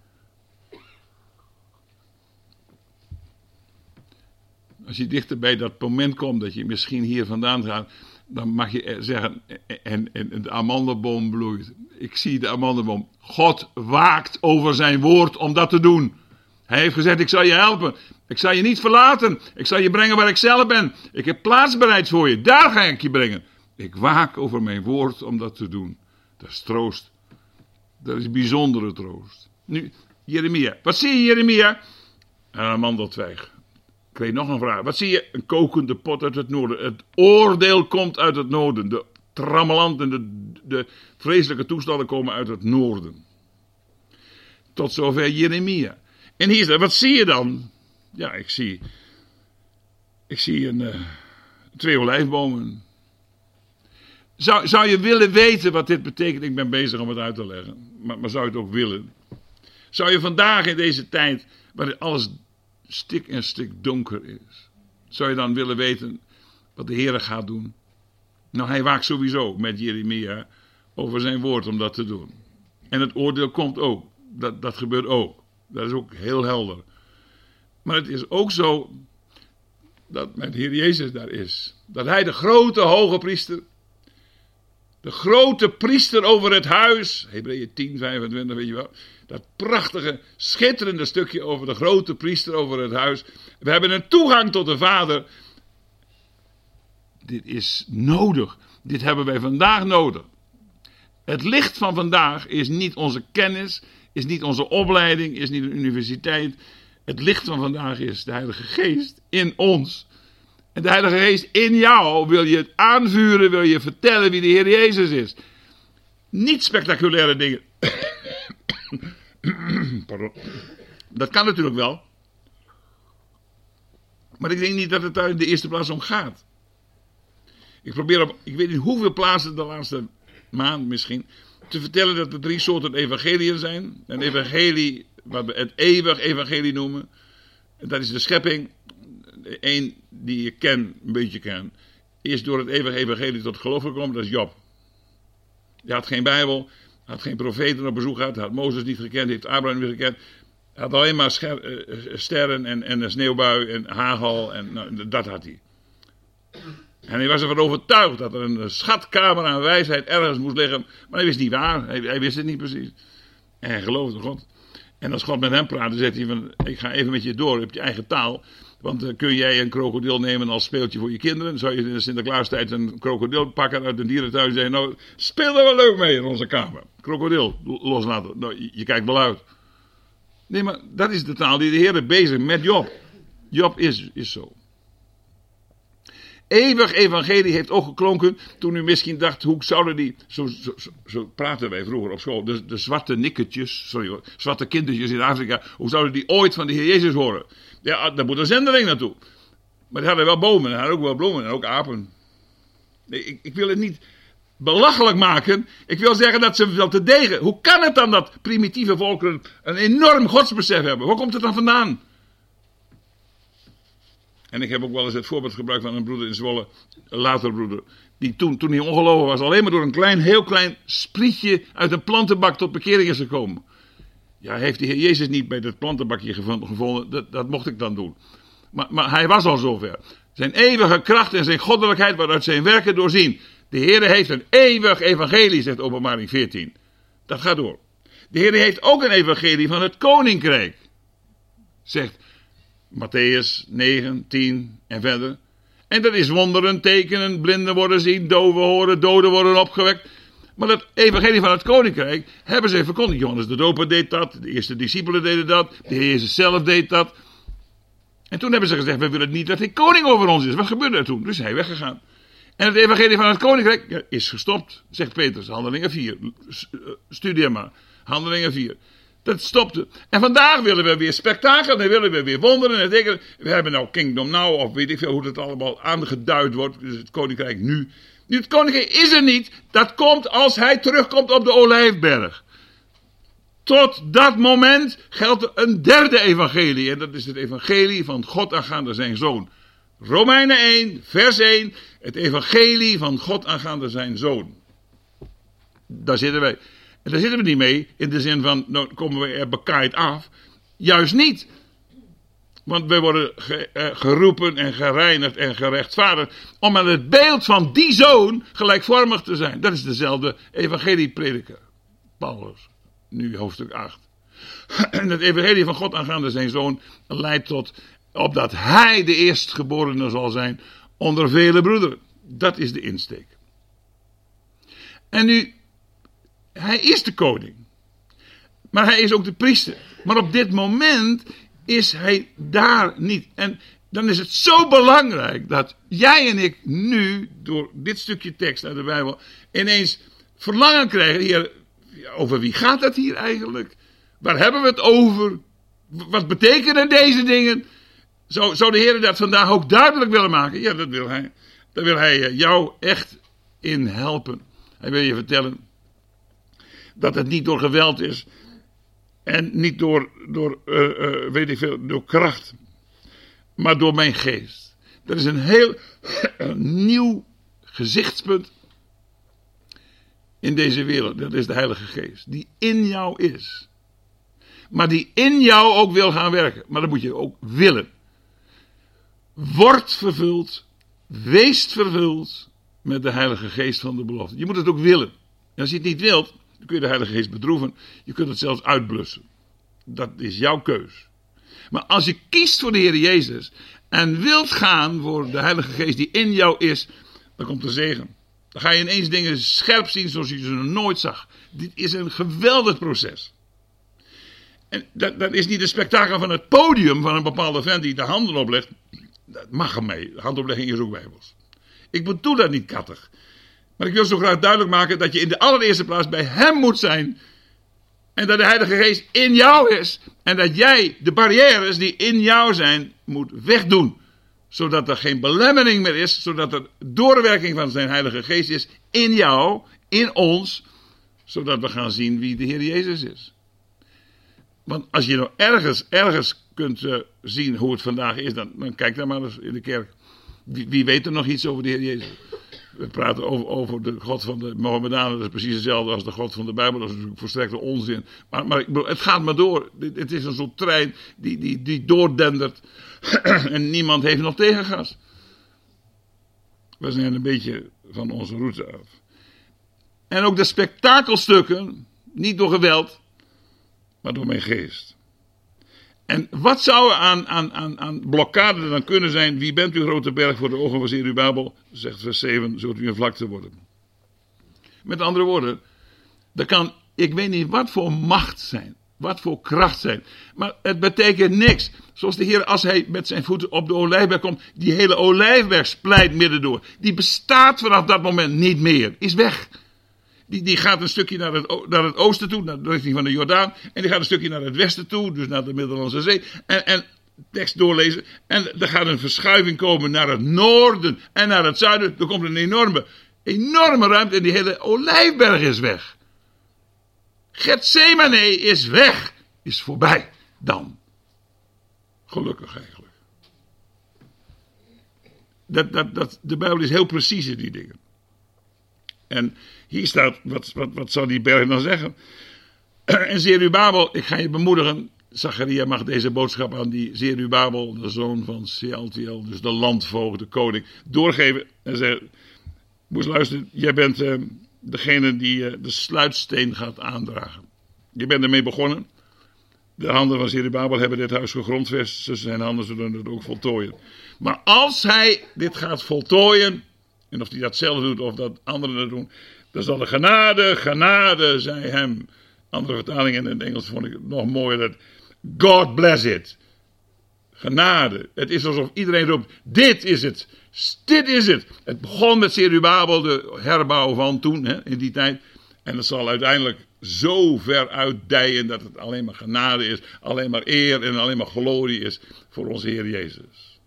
Als je dichter bij dat moment komt dat je misschien hier vandaan gaat, dan mag je zeggen, en, en de amandelboom bloeit. Ik zie de amandelboom. God waakt over zijn woord om dat te doen. Hij heeft gezegd, ik zal je helpen. Ik zal je niet verlaten. Ik zal je brengen waar ik zelf ben. Ik heb plaats bereid voor je. Daar ga ik je brengen. Ik waak over mijn woord om dat te doen. Dat is troost. Dat is bijzondere troost. Nu, Jeremia. Wat zie je, Jeremia? Een amandeltwijg. Ik weet nog een vraag. Wat zie je? Een kokende pot uit het noorden. Het oordeel komt uit het noorden. De trammeland en de, de vreselijke toestanden komen uit het noorden. Tot zover Jeremia. En hier staat, wat zie je dan? Ja, ik zie, ik zie een, uh, twee olijfbomen. Zou, zou je willen weten wat dit betekent? Ik ben bezig om het uit te leggen. Maar, maar zou je het ook willen? Zou je vandaag in deze tijd, waarin alles stik en stik donker is, zou je dan willen weten wat de Heer gaat doen? Nou, hij waakt sowieso met Jeremia over zijn woord om dat te doen. En het oordeel komt ook. Dat, dat gebeurt ook. Dat is ook heel helder. Maar het is ook zo dat mijn Heer Jezus daar is. Dat hij de grote hoge priester, de grote priester over het huis, Hebreeën tien, vijfentwintig, weet je wel. Dat prachtige, schitterende stukje over de grote priester over het huis. We hebben een toegang tot de Vader. Dit is nodig. Dit hebben wij vandaag nodig. Het licht van vandaag is niet onze kennis, is niet onze opleiding, is niet een universiteit. Het licht van vandaag is de Heilige Geest in ons. En de Heilige Geest in jou wil je het aanvuren, wil je vertellen wie de Heer Jezus is. Niet spectaculaire dingen. Pardon. Dat kan natuurlijk wel. Maar ik denk niet dat het daar in de eerste plaats om gaat. Ik probeer op, ik weet niet hoeveel plaatsen de laatste maand misschien, te vertellen dat er drie soorten evangeliën zijn. Een evangelie, wat we het eeuwig evangelie noemen. Dat is de schepping. Eén die je ken, een beetje ken, is door het eeuwige evangelie tot geloof gekomen. Dat is Job. Hij had geen Bijbel, had geen profeten op bezoek gehad, had Mozes niet gekend, heeft Abraham niet gekend. Hij had alleen maar scher, uh, sterren en, en een sneeuwbui en hagel en nou, dat had hij. En hij was ervan overtuigd dat er een schatkamer aan wijsheid ergens moest liggen. Maar hij wist niet waar, hij, hij wist het niet precies. En hij geloofde God. En als God met hem praatte, zegt hij van, ik ga even met je door op je eigen taal. Want uh, kun jij een krokodil nemen als speeltje voor je kinderen? Zou je in de Sinterklaastijd een krokodil pakken uit een dierentuin en zeggen, nou, speel er wel leuk mee in onze kamer. Krokodil loslaten. Nou, je, je kijkt wel uit. Nee, maar dat is de taal die de Heer bezig met Job. Job is, is zo. Eeuwig evangelie heeft ook geklonken toen u misschien dacht, hoe zouden die, zo, zo, zo, zo praten wij vroeger op school, de, de zwarte nikketjes, sorry hoor, zwarte kindertjes in Afrika, hoe zouden die ooit van de Heer Jezus horen? Ja, daar moet een zendeling naartoe. Maar die hadden wel bomen, en hadden ook wel bloemen en ook apen. Nee, ik, ik wil het niet belachelijk maken, ik wil zeggen dat ze wel te degen. Hoe kan het dan dat primitieve volkeren een enorm godsbesef hebben? Waar komt het dan vandaan? En ik heb ook wel eens het voorbeeld gebruikt van een broeder in Zwolle, een later broeder, die toen, toen hij ongelovig was, alleen maar door een klein, heel klein sprietje uit een plantenbak tot bekering is gekomen. Ja, heeft de Heer Jezus niet bij dat plantenbakje gevonden, dat, dat mocht ik dan doen. Maar, maar hij was al zover. Zijn eeuwige kracht en zijn goddelijkheid waaruit zijn werken doorzien. De Heer heeft een eeuwig evangelie, zegt Openbaring veertien. Dat gaat door. De Heer heeft ook een evangelie van het koninkrijk, zegt Matthäus negen, tien en verder. En dat is wonderen, tekenen, blinden worden zien, doven horen, doden worden opgewekt. Maar dat evangelie van het koninkrijk hebben ze verkondigd. Johannes de Doper deed dat, de eerste discipelen deden dat, de Heer Jezus zelf deed dat. En toen hebben ze gezegd, we willen niet dat hij koning over ons is. Wat gebeurde er toen? Dus hij weggegaan. En het evangelie van het koninkrijk ja, is gestopt, zegt Petrus, Handelingen vier. Studeer maar, Handelingen vier. Dat stopte. En vandaag willen we weer spektakel, dan willen we weer wonderen. En denken, we hebben nou Kingdom Now, of weet ik veel hoe het allemaal aangeduid wordt. Dus het koninkrijk nu. Nu, het koninkrijk is er niet. Dat komt als hij terugkomt op de Olijfberg. Tot dat moment geldt er een derde evangelie. En dat is het evangelie van God aangaande zijn zoon. Romeinen één, vers één. Het evangelie van God aangaande zijn zoon. Daar zitten wij. En daar zitten we niet mee, in de zin van, nou komen we er bekaaid af. Juist niet. Want wij worden ge, uh, geroepen en gereinigd en gerechtvaardigd om aan het beeld van die zoon gelijkvormig te zijn. Dat is dezelfde evangelieprediker. Paulus, nu hoofdstuk acht. En het evangelie van God aangaande zijn zoon leidt tot, opdat hij de eerstgeborene zal zijn onder vele broederen. Dat is de insteek. En nu, hij is de koning. Maar hij is ook de priester. Maar op dit moment is hij daar niet. En dan is het zo belangrijk dat jij en ik nu, door dit stukje tekst uit de Bijbel, ineens verlangen krijgen. Hier, over wie gaat het hier eigenlijk? Waar hebben we het over? Wat betekenen deze dingen? Zou, zou de Heer dat vandaag ook duidelijk willen maken? Ja, dat wil hij. Daar wil hij jou echt in helpen. Hij wil je vertellen dat het niet door geweld is. En niet door, door uh, uh, weet ik veel, door kracht. Maar door mijn geest. Dat is een heel een nieuw gezichtspunt in deze wereld. Dat is de Heilige Geest. Die in jou is. Maar die in jou ook wil gaan werken. Maar dat moet je ook willen. Word vervuld. Wees vervuld met de Heilige Geest van de belofte. Je moet het ook willen. En als je het niet wilt, dan kun je de Heilige Geest bedroeven. Je kunt het zelfs uitblussen. Dat is jouw keus. Maar als je kiest voor de Heer Jezus en wilt gaan voor de Heilige Geest die in jou is, dan komt de zegen. Dan ga je ineens dingen scherp zien zoals je ze nog nooit zag. Dit is een geweldig proces. En dat, dat is niet een spektakel van het podium van een bepaalde vent die de handen oplegt. Dat mag hem mee. Handoplegging is ook bijbels. Ik bedoel dat niet kattig. Maar ik wil zo graag duidelijk maken dat je in de allereerste plaats bij hem moet zijn. En dat de Heilige Geest in jou is. En dat jij de barrières die in jou zijn moet wegdoen. Zodat er geen belemmering meer is. Zodat er doorwerking van zijn Heilige Geest is in jou, in ons. Zodat we gaan zien wie de Heer Jezus is. Want als je nou ergens, ergens kunt uh, zien hoe het vandaag is, dan, dan kijk dan maar eens in de kerk. Wie, wie weet er nog iets over de Heer Jezus? We praten over, over de God van de Mohammedanen, dat is precies hetzelfde als de God van de Bijbel, dat is natuurlijk volstrekte onzin. Maar, maar ik bedoel, het gaat maar door. Het is een soort trein die, die, die doordendert en niemand heeft nog tegengas. We zijn een beetje van onze route af. En ook de spektakelstukken, niet door geweld, maar door mijn geest. En wat zou er aan, aan, aan, aan blokkade dan kunnen zijn? Wie bent u, grote berg, voor de ogen van Zerubabel? Zegt vers zeven, zult u een vlakte worden. Met andere woorden, er kan, ik weet niet wat voor macht zijn, wat voor kracht zijn, maar het betekent niks. Zoals de Heer, als hij met zijn voeten op de olijfberg komt, die hele olijfberg splijt midden door. Die bestaat vanaf dat moment niet meer, is weg. Die, die gaat een stukje naar het, naar het oosten toe, naar de richting van de Jordaan. En die gaat een stukje naar het westen toe, dus naar de Middellandse Zee. En, en tekst doorlezen. En er gaat een verschuiving komen naar het noorden en naar het zuiden. Er komt een enorme, enorme ruimte en die hele olijfberg is weg. Getsemane is weg, is voorbij dan. Gelukkig eigenlijk. Dat, dat, dat, de Bijbel is heel precies in die dingen. En hier staat, wat, wat, wat zou die berg dan zeggen? En Zerubabel, ik ga je bemoedigen. Zacharia mag deze boodschap aan die Zerubabel, de zoon van Sealtiel, dus de landvoogd, de koning, doorgeven. En zeggen, moest luisteren, jij bent uh, degene die uh, de sluitsteen gaat aandragen. Je bent ermee begonnen. De handen van Zerubabel hebben dit huis gegrondvest. Dus zijn handen zullen het ook voltooien. Maar als hij dit gaat voltooien, en of hij dat zelf doet of dat anderen dat doen, dan zal de genade, genade, zij hem. Andere vertalingen in het Engels vond ik nog mooier. Dat God bless it. Genade. Het is alsof iedereen roept, dit is het. Dit is het. Het begon met Zerubabel, de herbouw van toen, hè, in die tijd. En het zal uiteindelijk zo ver uitdijen dat het alleen maar genade is, alleen maar eer en alleen maar glorie is voor onze Heer Jezus.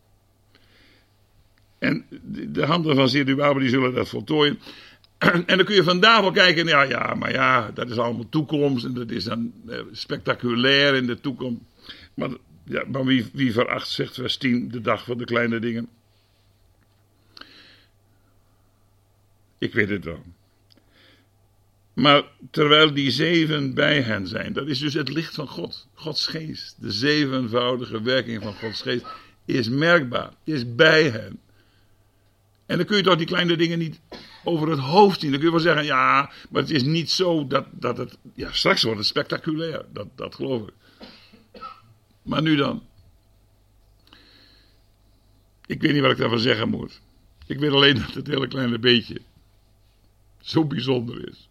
En de handen van Zerubabel die zullen dat voltooien. En dan kun je vandaag wel kijken, ja, ja, maar ja, dat is allemaal toekomst en dat is dan eh, spectaculair in de toekomst. Maar, ja, maar wie, wie veracht, zegt vers tien, de dag van de kleine dingen? Ik weet het wel. Maar terwijl die zeven bij hen zijn, dat is dus het licht van God, Gods geest, de zevenvoudige werking van Gods geest, is merkbaar, is bij hen. En dan kun je toch die kleine dingen niet over het hoofd zien. Dan kun je wel zeggen, ja, maar het is niet zo dat, dat het, ja, straks wordt het spectaculair, dat, dat geloof ik. Maar nu dan? Ik weet niet wat ik daarvan zeggen moet. Ik weet alleen dat het hele kleine beetje zo bijzonder is.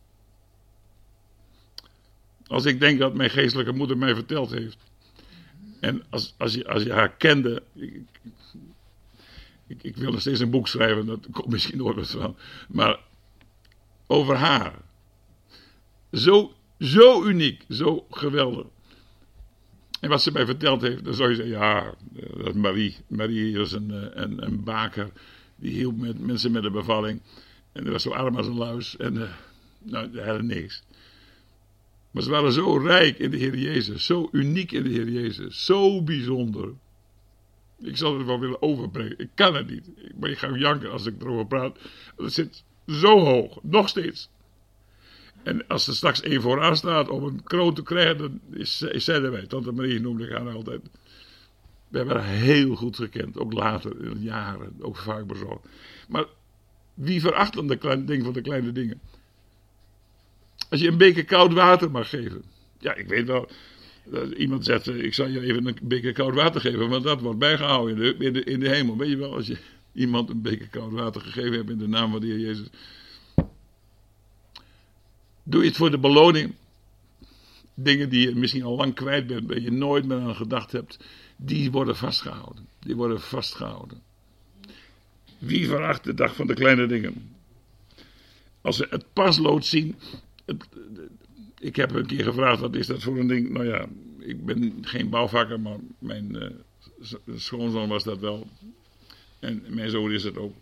Als ik denk dat mijn geestelijke moeder mij verteld heeft. En als, als, je, als je haar kende. Ik, ik, ik wil nog steeds een boek schrijven. Dat komt misschien nooit wat van. Maar over haar. Zo, zo uniek. Zo geweldig. En wat ze mij verteld heeft. Dan zou je zeggen. Ja, dat is Marie. Marie is een, een, een baker. Die hielp met mensen met een bevalling. En die was zo arm als een luis. En uh, nou, die hadden niks. Maar ze waren zo rijk in de Heer Jezus. Zo uniek in de Heer Jezus. Zo bijzonder. Ik zal het wel willen overbrengen. Ik kan het niet. Maar ik ga janken als ik erover praat. Het zit zo hoog. Nog steeds. En als er straks één vooraan staat om een kroon te krijgen. Dan is, is zij erbij. Tante Marie noemde ik haar altijd. We hebben haar heel goed gekend. Ook later in de jaren. Ook vaak bezorgd. Maar wie veracht dan de kleine ding van de kleine dingen? Als je een beker koud water mag geven. Ja, ik weet wel. Iemand zegt, ik zal je even een beker koud water geven. Want dat wordt bijgehouden in de, in de, in de hemel. Weet je wel, als je iemand een beker koud water gegeven hebt in de naam van de Heer Jezus. Doe je het voor de beloning? dingen die je misschien al lang kwijt bent, waar je nooit meer aan gedacht hebt, die worden vastgehouden. Die worden vastgehouden. Wie veracht de dag van de kleine dingen? Als ze het paslood zien. Het, ik heb een keer gevraagd, wat is dat voor een ding? Nou ja, ik ben geen bouwvakker, maar mijn uh, schoonzoon was dat wel. En mijn zoon is het ook.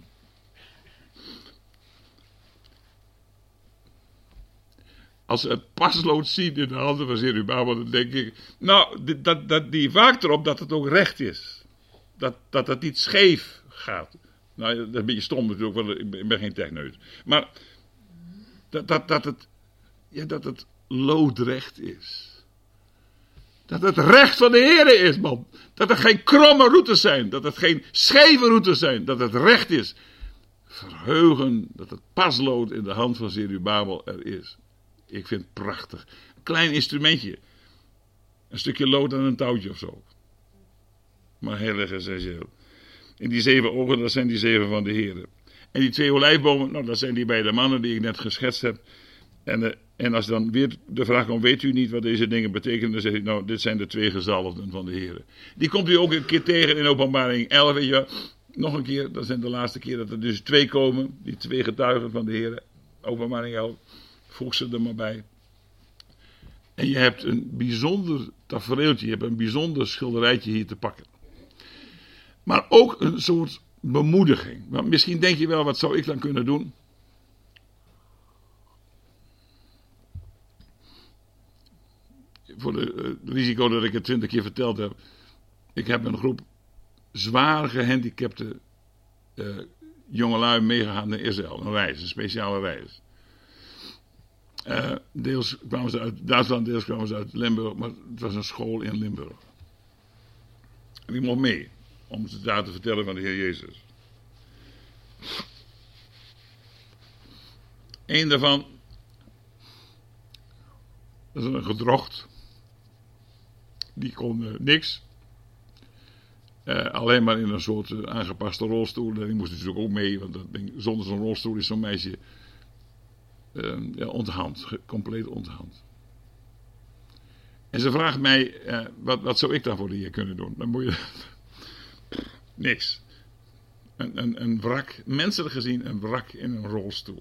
Als ze het paslood zien in de handen van Zerubbabel, dan denk ik, nou, die, dat, dat, die waakt erop dat het ook recht is. Dat, dat het niet scheef gaat. Nou, dat is een beetje stom natuurlijk, want ik ben, ik ben geen techneut. Maar dat, dat, dat, het, ja, dat het loodrecht is. Dat het recht van de Heer is, man. Dat er geen kromme routes zijn. Dat het geen scheve routes zijn. Dat het recht is. Verheugen dat het paslood in de hand van Zerubbabel er is. Ik vind het prachtig. Een klein instrumentje. Een stukje lood en een touwtje of zo. Maar heel erg essentieel. En die zeven ogen, dat zijn die zeven van de Heer. En die twee olijfbomen, nou, dat zijn die beide mannen die ik net geschetst heb. En, uh, en als dan weer de vraag komt, weet u niet wat deze dingen betekenen? Dan zeg ik, nou, dit zijn de twee gezalfden van de Heer. Die komt u ook een keer tegen in Openbaring elf, weet je wel. Nog een keer, dat zijn de laatste keer dat er dus twee komen. Die twee getuigen van de Heer. Openbaring elf. Voeg ze er maar bij. En je hebt een bijzonder tafereeltje, je hebt een bijzonder schilderijtje hier te pakken. Maar ook een soort bemoediging. Want misschien denk je wel, wat zou ik dan kunnen doen? Voor de uh, risico dat ik het twintig keer verteld heb. Ik heb een groep zwaar gehandicapte uh, jongelui meegegaan naar Israël. Een reis, een speciale reis. Uh, deels kwamen ze uit Duitsland, deels kwamen ze uit Limburg, maar het was een school in Limburg. En ik mocht mee, om ze daar te vertellen van de Heer Jezus. Eén daarvan, dat is een gedrocht, die kon uh, niks. Uh, alleen maar in een soort uh, aangepaste rolstoel. En die moest natuurlijk ook mee, want dat ding, zonder zo'n rolstoel is zo'n meisje Uh, ja, onthand, compleet onthand. En ze vraagt mij, uh, wat, wat zou ik dan voor de Heer kunnen doen? Dan moet je, niks. Een, een, een wrak, menselijk gezien een wrak in een rolstoel.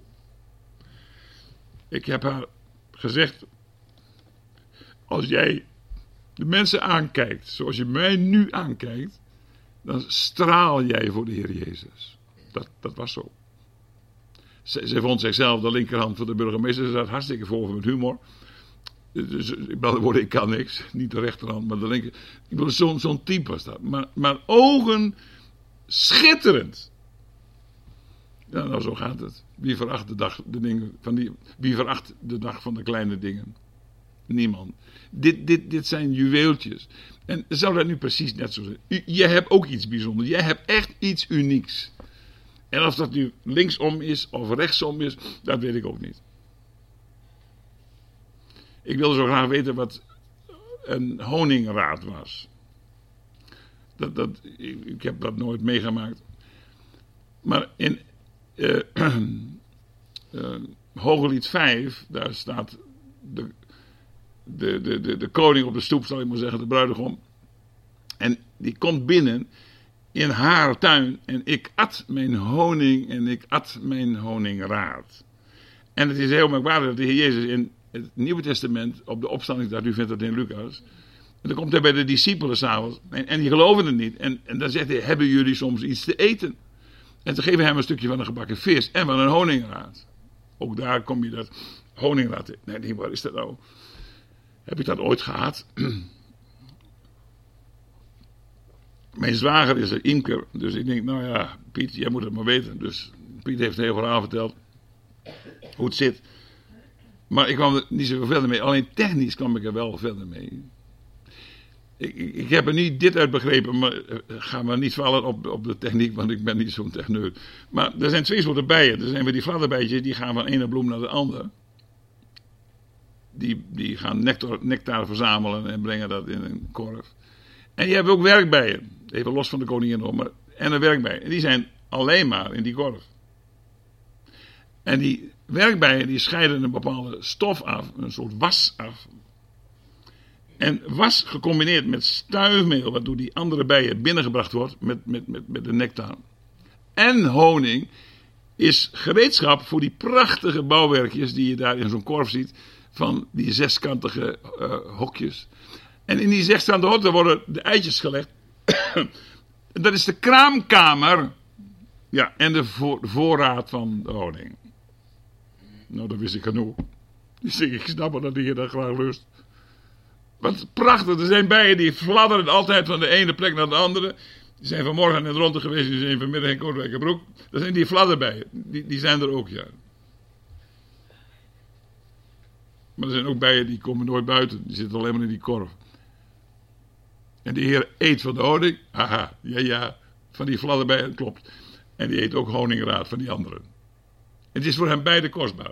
Ik heb haar gezegd, als jij de mensen aankijkt, zoals je mij nu aankijkt, dan straal jij voor de Heer Jezus. Dat, dat was zo. Ze, ze vond zichzelf de linkerhand van de burgemeester. Ze zat hartstikke vol met humor. Dus, ik woorden, ik kan niks. Niet de rechterhand, maar de linker. Ik bedoel, zo'n zo'n type was dat. Maar, maar ogen schitterend. Ja, nou, zo gaat het. Wie veracht de dag, de dingen van die, wie veracht de dag van de kleine dingen? Niemand. Dit, dit, dit zijn juweeltjes. En zou dat nu precies net zo zijn? U, je hebt ook iets bijzonders. Jij hebt echt iets unieks. En of dat nu linksom is of rechtsom is, dat weet ik ook niet. Ik wilde zo graag weten wat een honingraad was. Dat, dat, ik, ik heb dat nooit meegemaakt. Maar in uh, uh, Hooglied vijf, daar staat de, de, de, de, de koning op de stoep, zal ik maar zeggen, de bruidegom. En die komt binnen in haar tuin en ik at mijn honing en ik at mijn honingraad. En het is heel merkwaardig dat de Heer Jezus in het Nieuwe Testament op de opstandingsdag, u vindt dat in Lucas, en dan komt hij bij de discipelen s'avonds en, en die geloven het niet. En, en dan zegt hij, hebben jullie soms iets te eten? En ze geven hem een stukje van een gebakken vis en van een honingraad. Ook daar kom je dat honingraad in. Nee, nee, waar is dat nou? Heb ik dat ooit gehad? Mijn zwager is een imker, dus ik denk, nou ja, Piet, jij moet het maar weten. Dus Piet heeft een heel verhaal verteld, hoe het zit. Maar ik kwam er niet zo verder mee, alleen technisch kwam ik er wel verder mee. Ik, ik, ik heb er niet dit uit begrepen, maar uh, ga maar niet vallen op, op de techniek, want ik ben niet zo'n techneut. Maar er zijn twee soorten bijen. Er zijn weer die fladderbijtjes, die gaan van de ene bloem naar de andere. Die, die gaan nectar, nectar verzamelen en brengen dat in een korf. En je hebt ook werkbijen, even los van de koningin nog, maar en een werkbij. En die zijn alleen maar in die korf. En die werkbijen die scheiden een bepaalde stof af, een soort was af. En was gecombineerd met stuifmeel, wat door die andere bijen binnengebracht wordt met, met, met, met de nectar. En honing is gereedschap voor die prachtige bouwwerkjes die je daar in zo'n korf ziet. Van die zeskantige uh, hokjes. En in die zeskantige hokjes worden de eitjes gelegd. Dat is de kraamkamer. Ja, en de, voor, de voorraad van de honing. Nou, dat wist ik genoeg. Dus ik snap wel dat de Heer dat graag lust. Wat prachtig. Er zijn bijen die fladderen altijd van de ene plek naar de andere. Die zijn vanmorgen in het ronde geweest. Die zijn vanmiddag in Kortwijkerbroek. Dat zijn die fladderbijen. Die, die zijn er ook, ja. Maar er zijn ook bijen die komen nooit buiten. Die zitten alleen maar in die korf. En de Heer eet van de honing. Haha, ja ja. Van die fladderbijen, klopt. En die eet ook honingraad van die anderen. Het is voor hem beide kostbaar.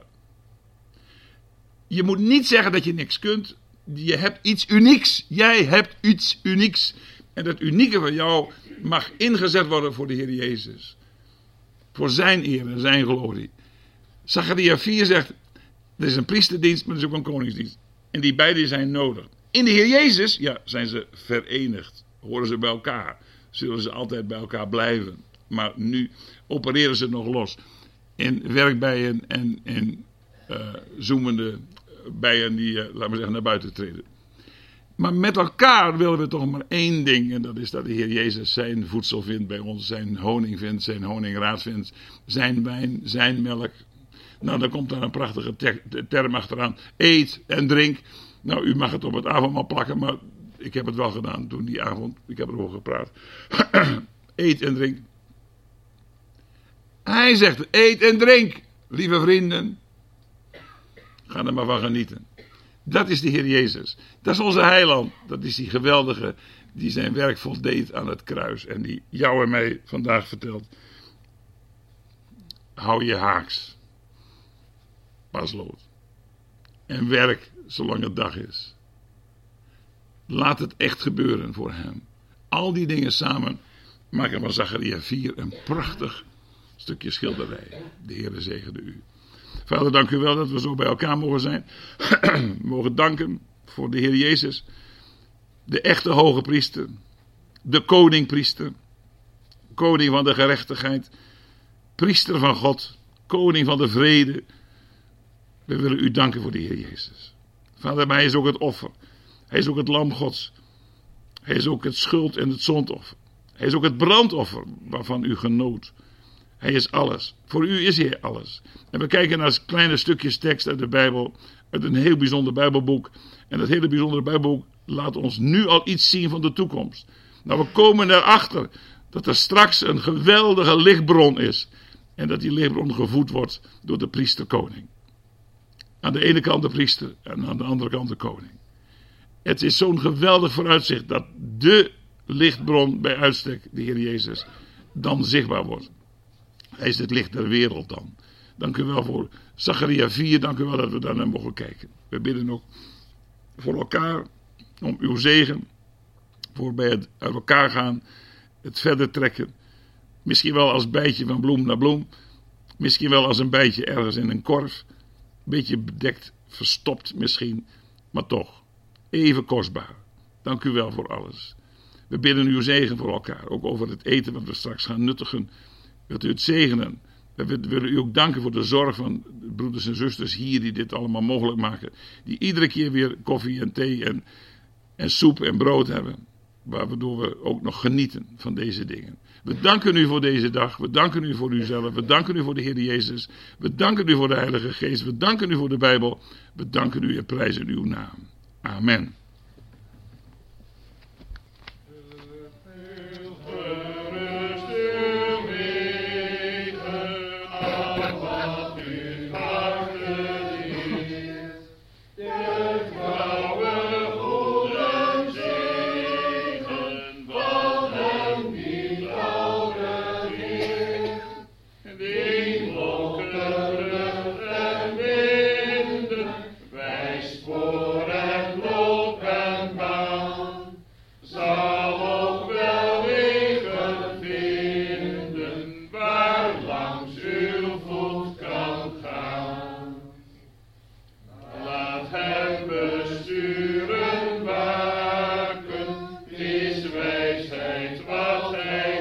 Je moet niet zeggen dat je niks kunt. Je hebt iets unieks. Jij hebt iets unieks. En dat unieke van jou mag ingezet worden voor de Heer Jezus. Voor zijn eer en zijn glorie. Zacharia vier zegt, er is een priesterdienst, maar er is ook een koningsdienst. En die beide zijn nodig. In de Heer Jezus, ja, zijn ze verenigd. Horen ze bij elkaar. Zullen ze altijd bij elkaar blijven. Maar nu opereren ze nog los. In werkbijen en in uh, zoemende bijen die, uh, laten we zeggen, naar buiten treden. Maar met elkaar willen we toch maar één ding. En dat is dat de Heer Jezus zijn voedsel vindt bij ons. Zijn honing vindt, zijn honingraad vindt. Zijn wijn, zijn melk. Nou, dan komt daar een prachtige ter- term achteraan. Eet en drink. Nou, u mag het op het avondmaal plakken, maar ik heb het wel gedaan toen die avond. Ik heb erover gepraat. Eet en drink. Hij zegt, eet en drink, lieve vrienden. Ga er maar van genieten. Dat is de Heer Jezus. Dat is onze heiland. Dat is die geweldige die zijn werk voldeed aan het kruis. En die jou en mij vandaag vertelt. Hou je haaks. Paslood. En werk zolang het dag is. Laat het echt gebeuren voor hem. Al die dingen samen maken van Zacharia vier een prachtig stukje schilderij. De Heere zegene u. Vader, dank u wel dat we zo bij elkaar mogen zijn. We mogen danken voor de Heer Jezus. De echte hoge priester. De koningpriester. Koning van de gerechtigheid. Priester van God. Koning van de vrede. We willen u danken voor de Heer Jezus. Vader, maar hij is ook het offer. Hij is ook het lam Gods. Hij is ook het schuld- en het zondoffer. Hij is ook het brandoffer waarvan u genoot. Hij is alles. Voor u is hij alles. En we kijken naar kleine stukjes tekst uit de Bijbel. Uit een heel bijzonder Bijbelboek. En dat hele bijzondere Bijbelboek laat ons nu al iets zien van de toekomst. Nou, we komen erachter dat er straks een geweldige lichtbron is. En dat die lichtbron gevoed wordt door de priesterkoning. Aan de ene kant de priester en aan de andere kant de koning. Het is zo'n geweldig vooruitzicht dat de lichtbron bij uitstek, de Heer Jezus, dan zichtbaar wordt. Hij is het licht der wereld dan. Dank u wel voor Zacharia vier, dank u wel dat we daar naar mogen kijken. We bidden ook voor elkaar om uw zegen, voor bij het uit elkaar gaan, het verder trekken. Misschien wel als bijtje van bloem naar bloem, misschien wel als een bijtje ergens in een korf, een beetje bedekt, verstopt misschien, maar toch, even kostbaar. Dank u wel voor alles. We bidden uw zegen voor elkaar, ook over het eten wat we straks gaan nuttigen. Wilt u het zegenen? We willen u ook danken voor de zorg van de broeders en zusters hier die dit allemaal mogelijk maken. Die iedere keer weer koffie en thee en, en soep en brood hebben. Waardoor we ook nog genieten van deze dingen. We danken u voor deze dag. We danken u voor uzelf. We danken u voor de Heer Jezus. We danken u voor de Heilige Geest. We danken u voor de Bijbel. We danken u en prijzen uw naam. Amen. Besturen waar is wijsheid wat hij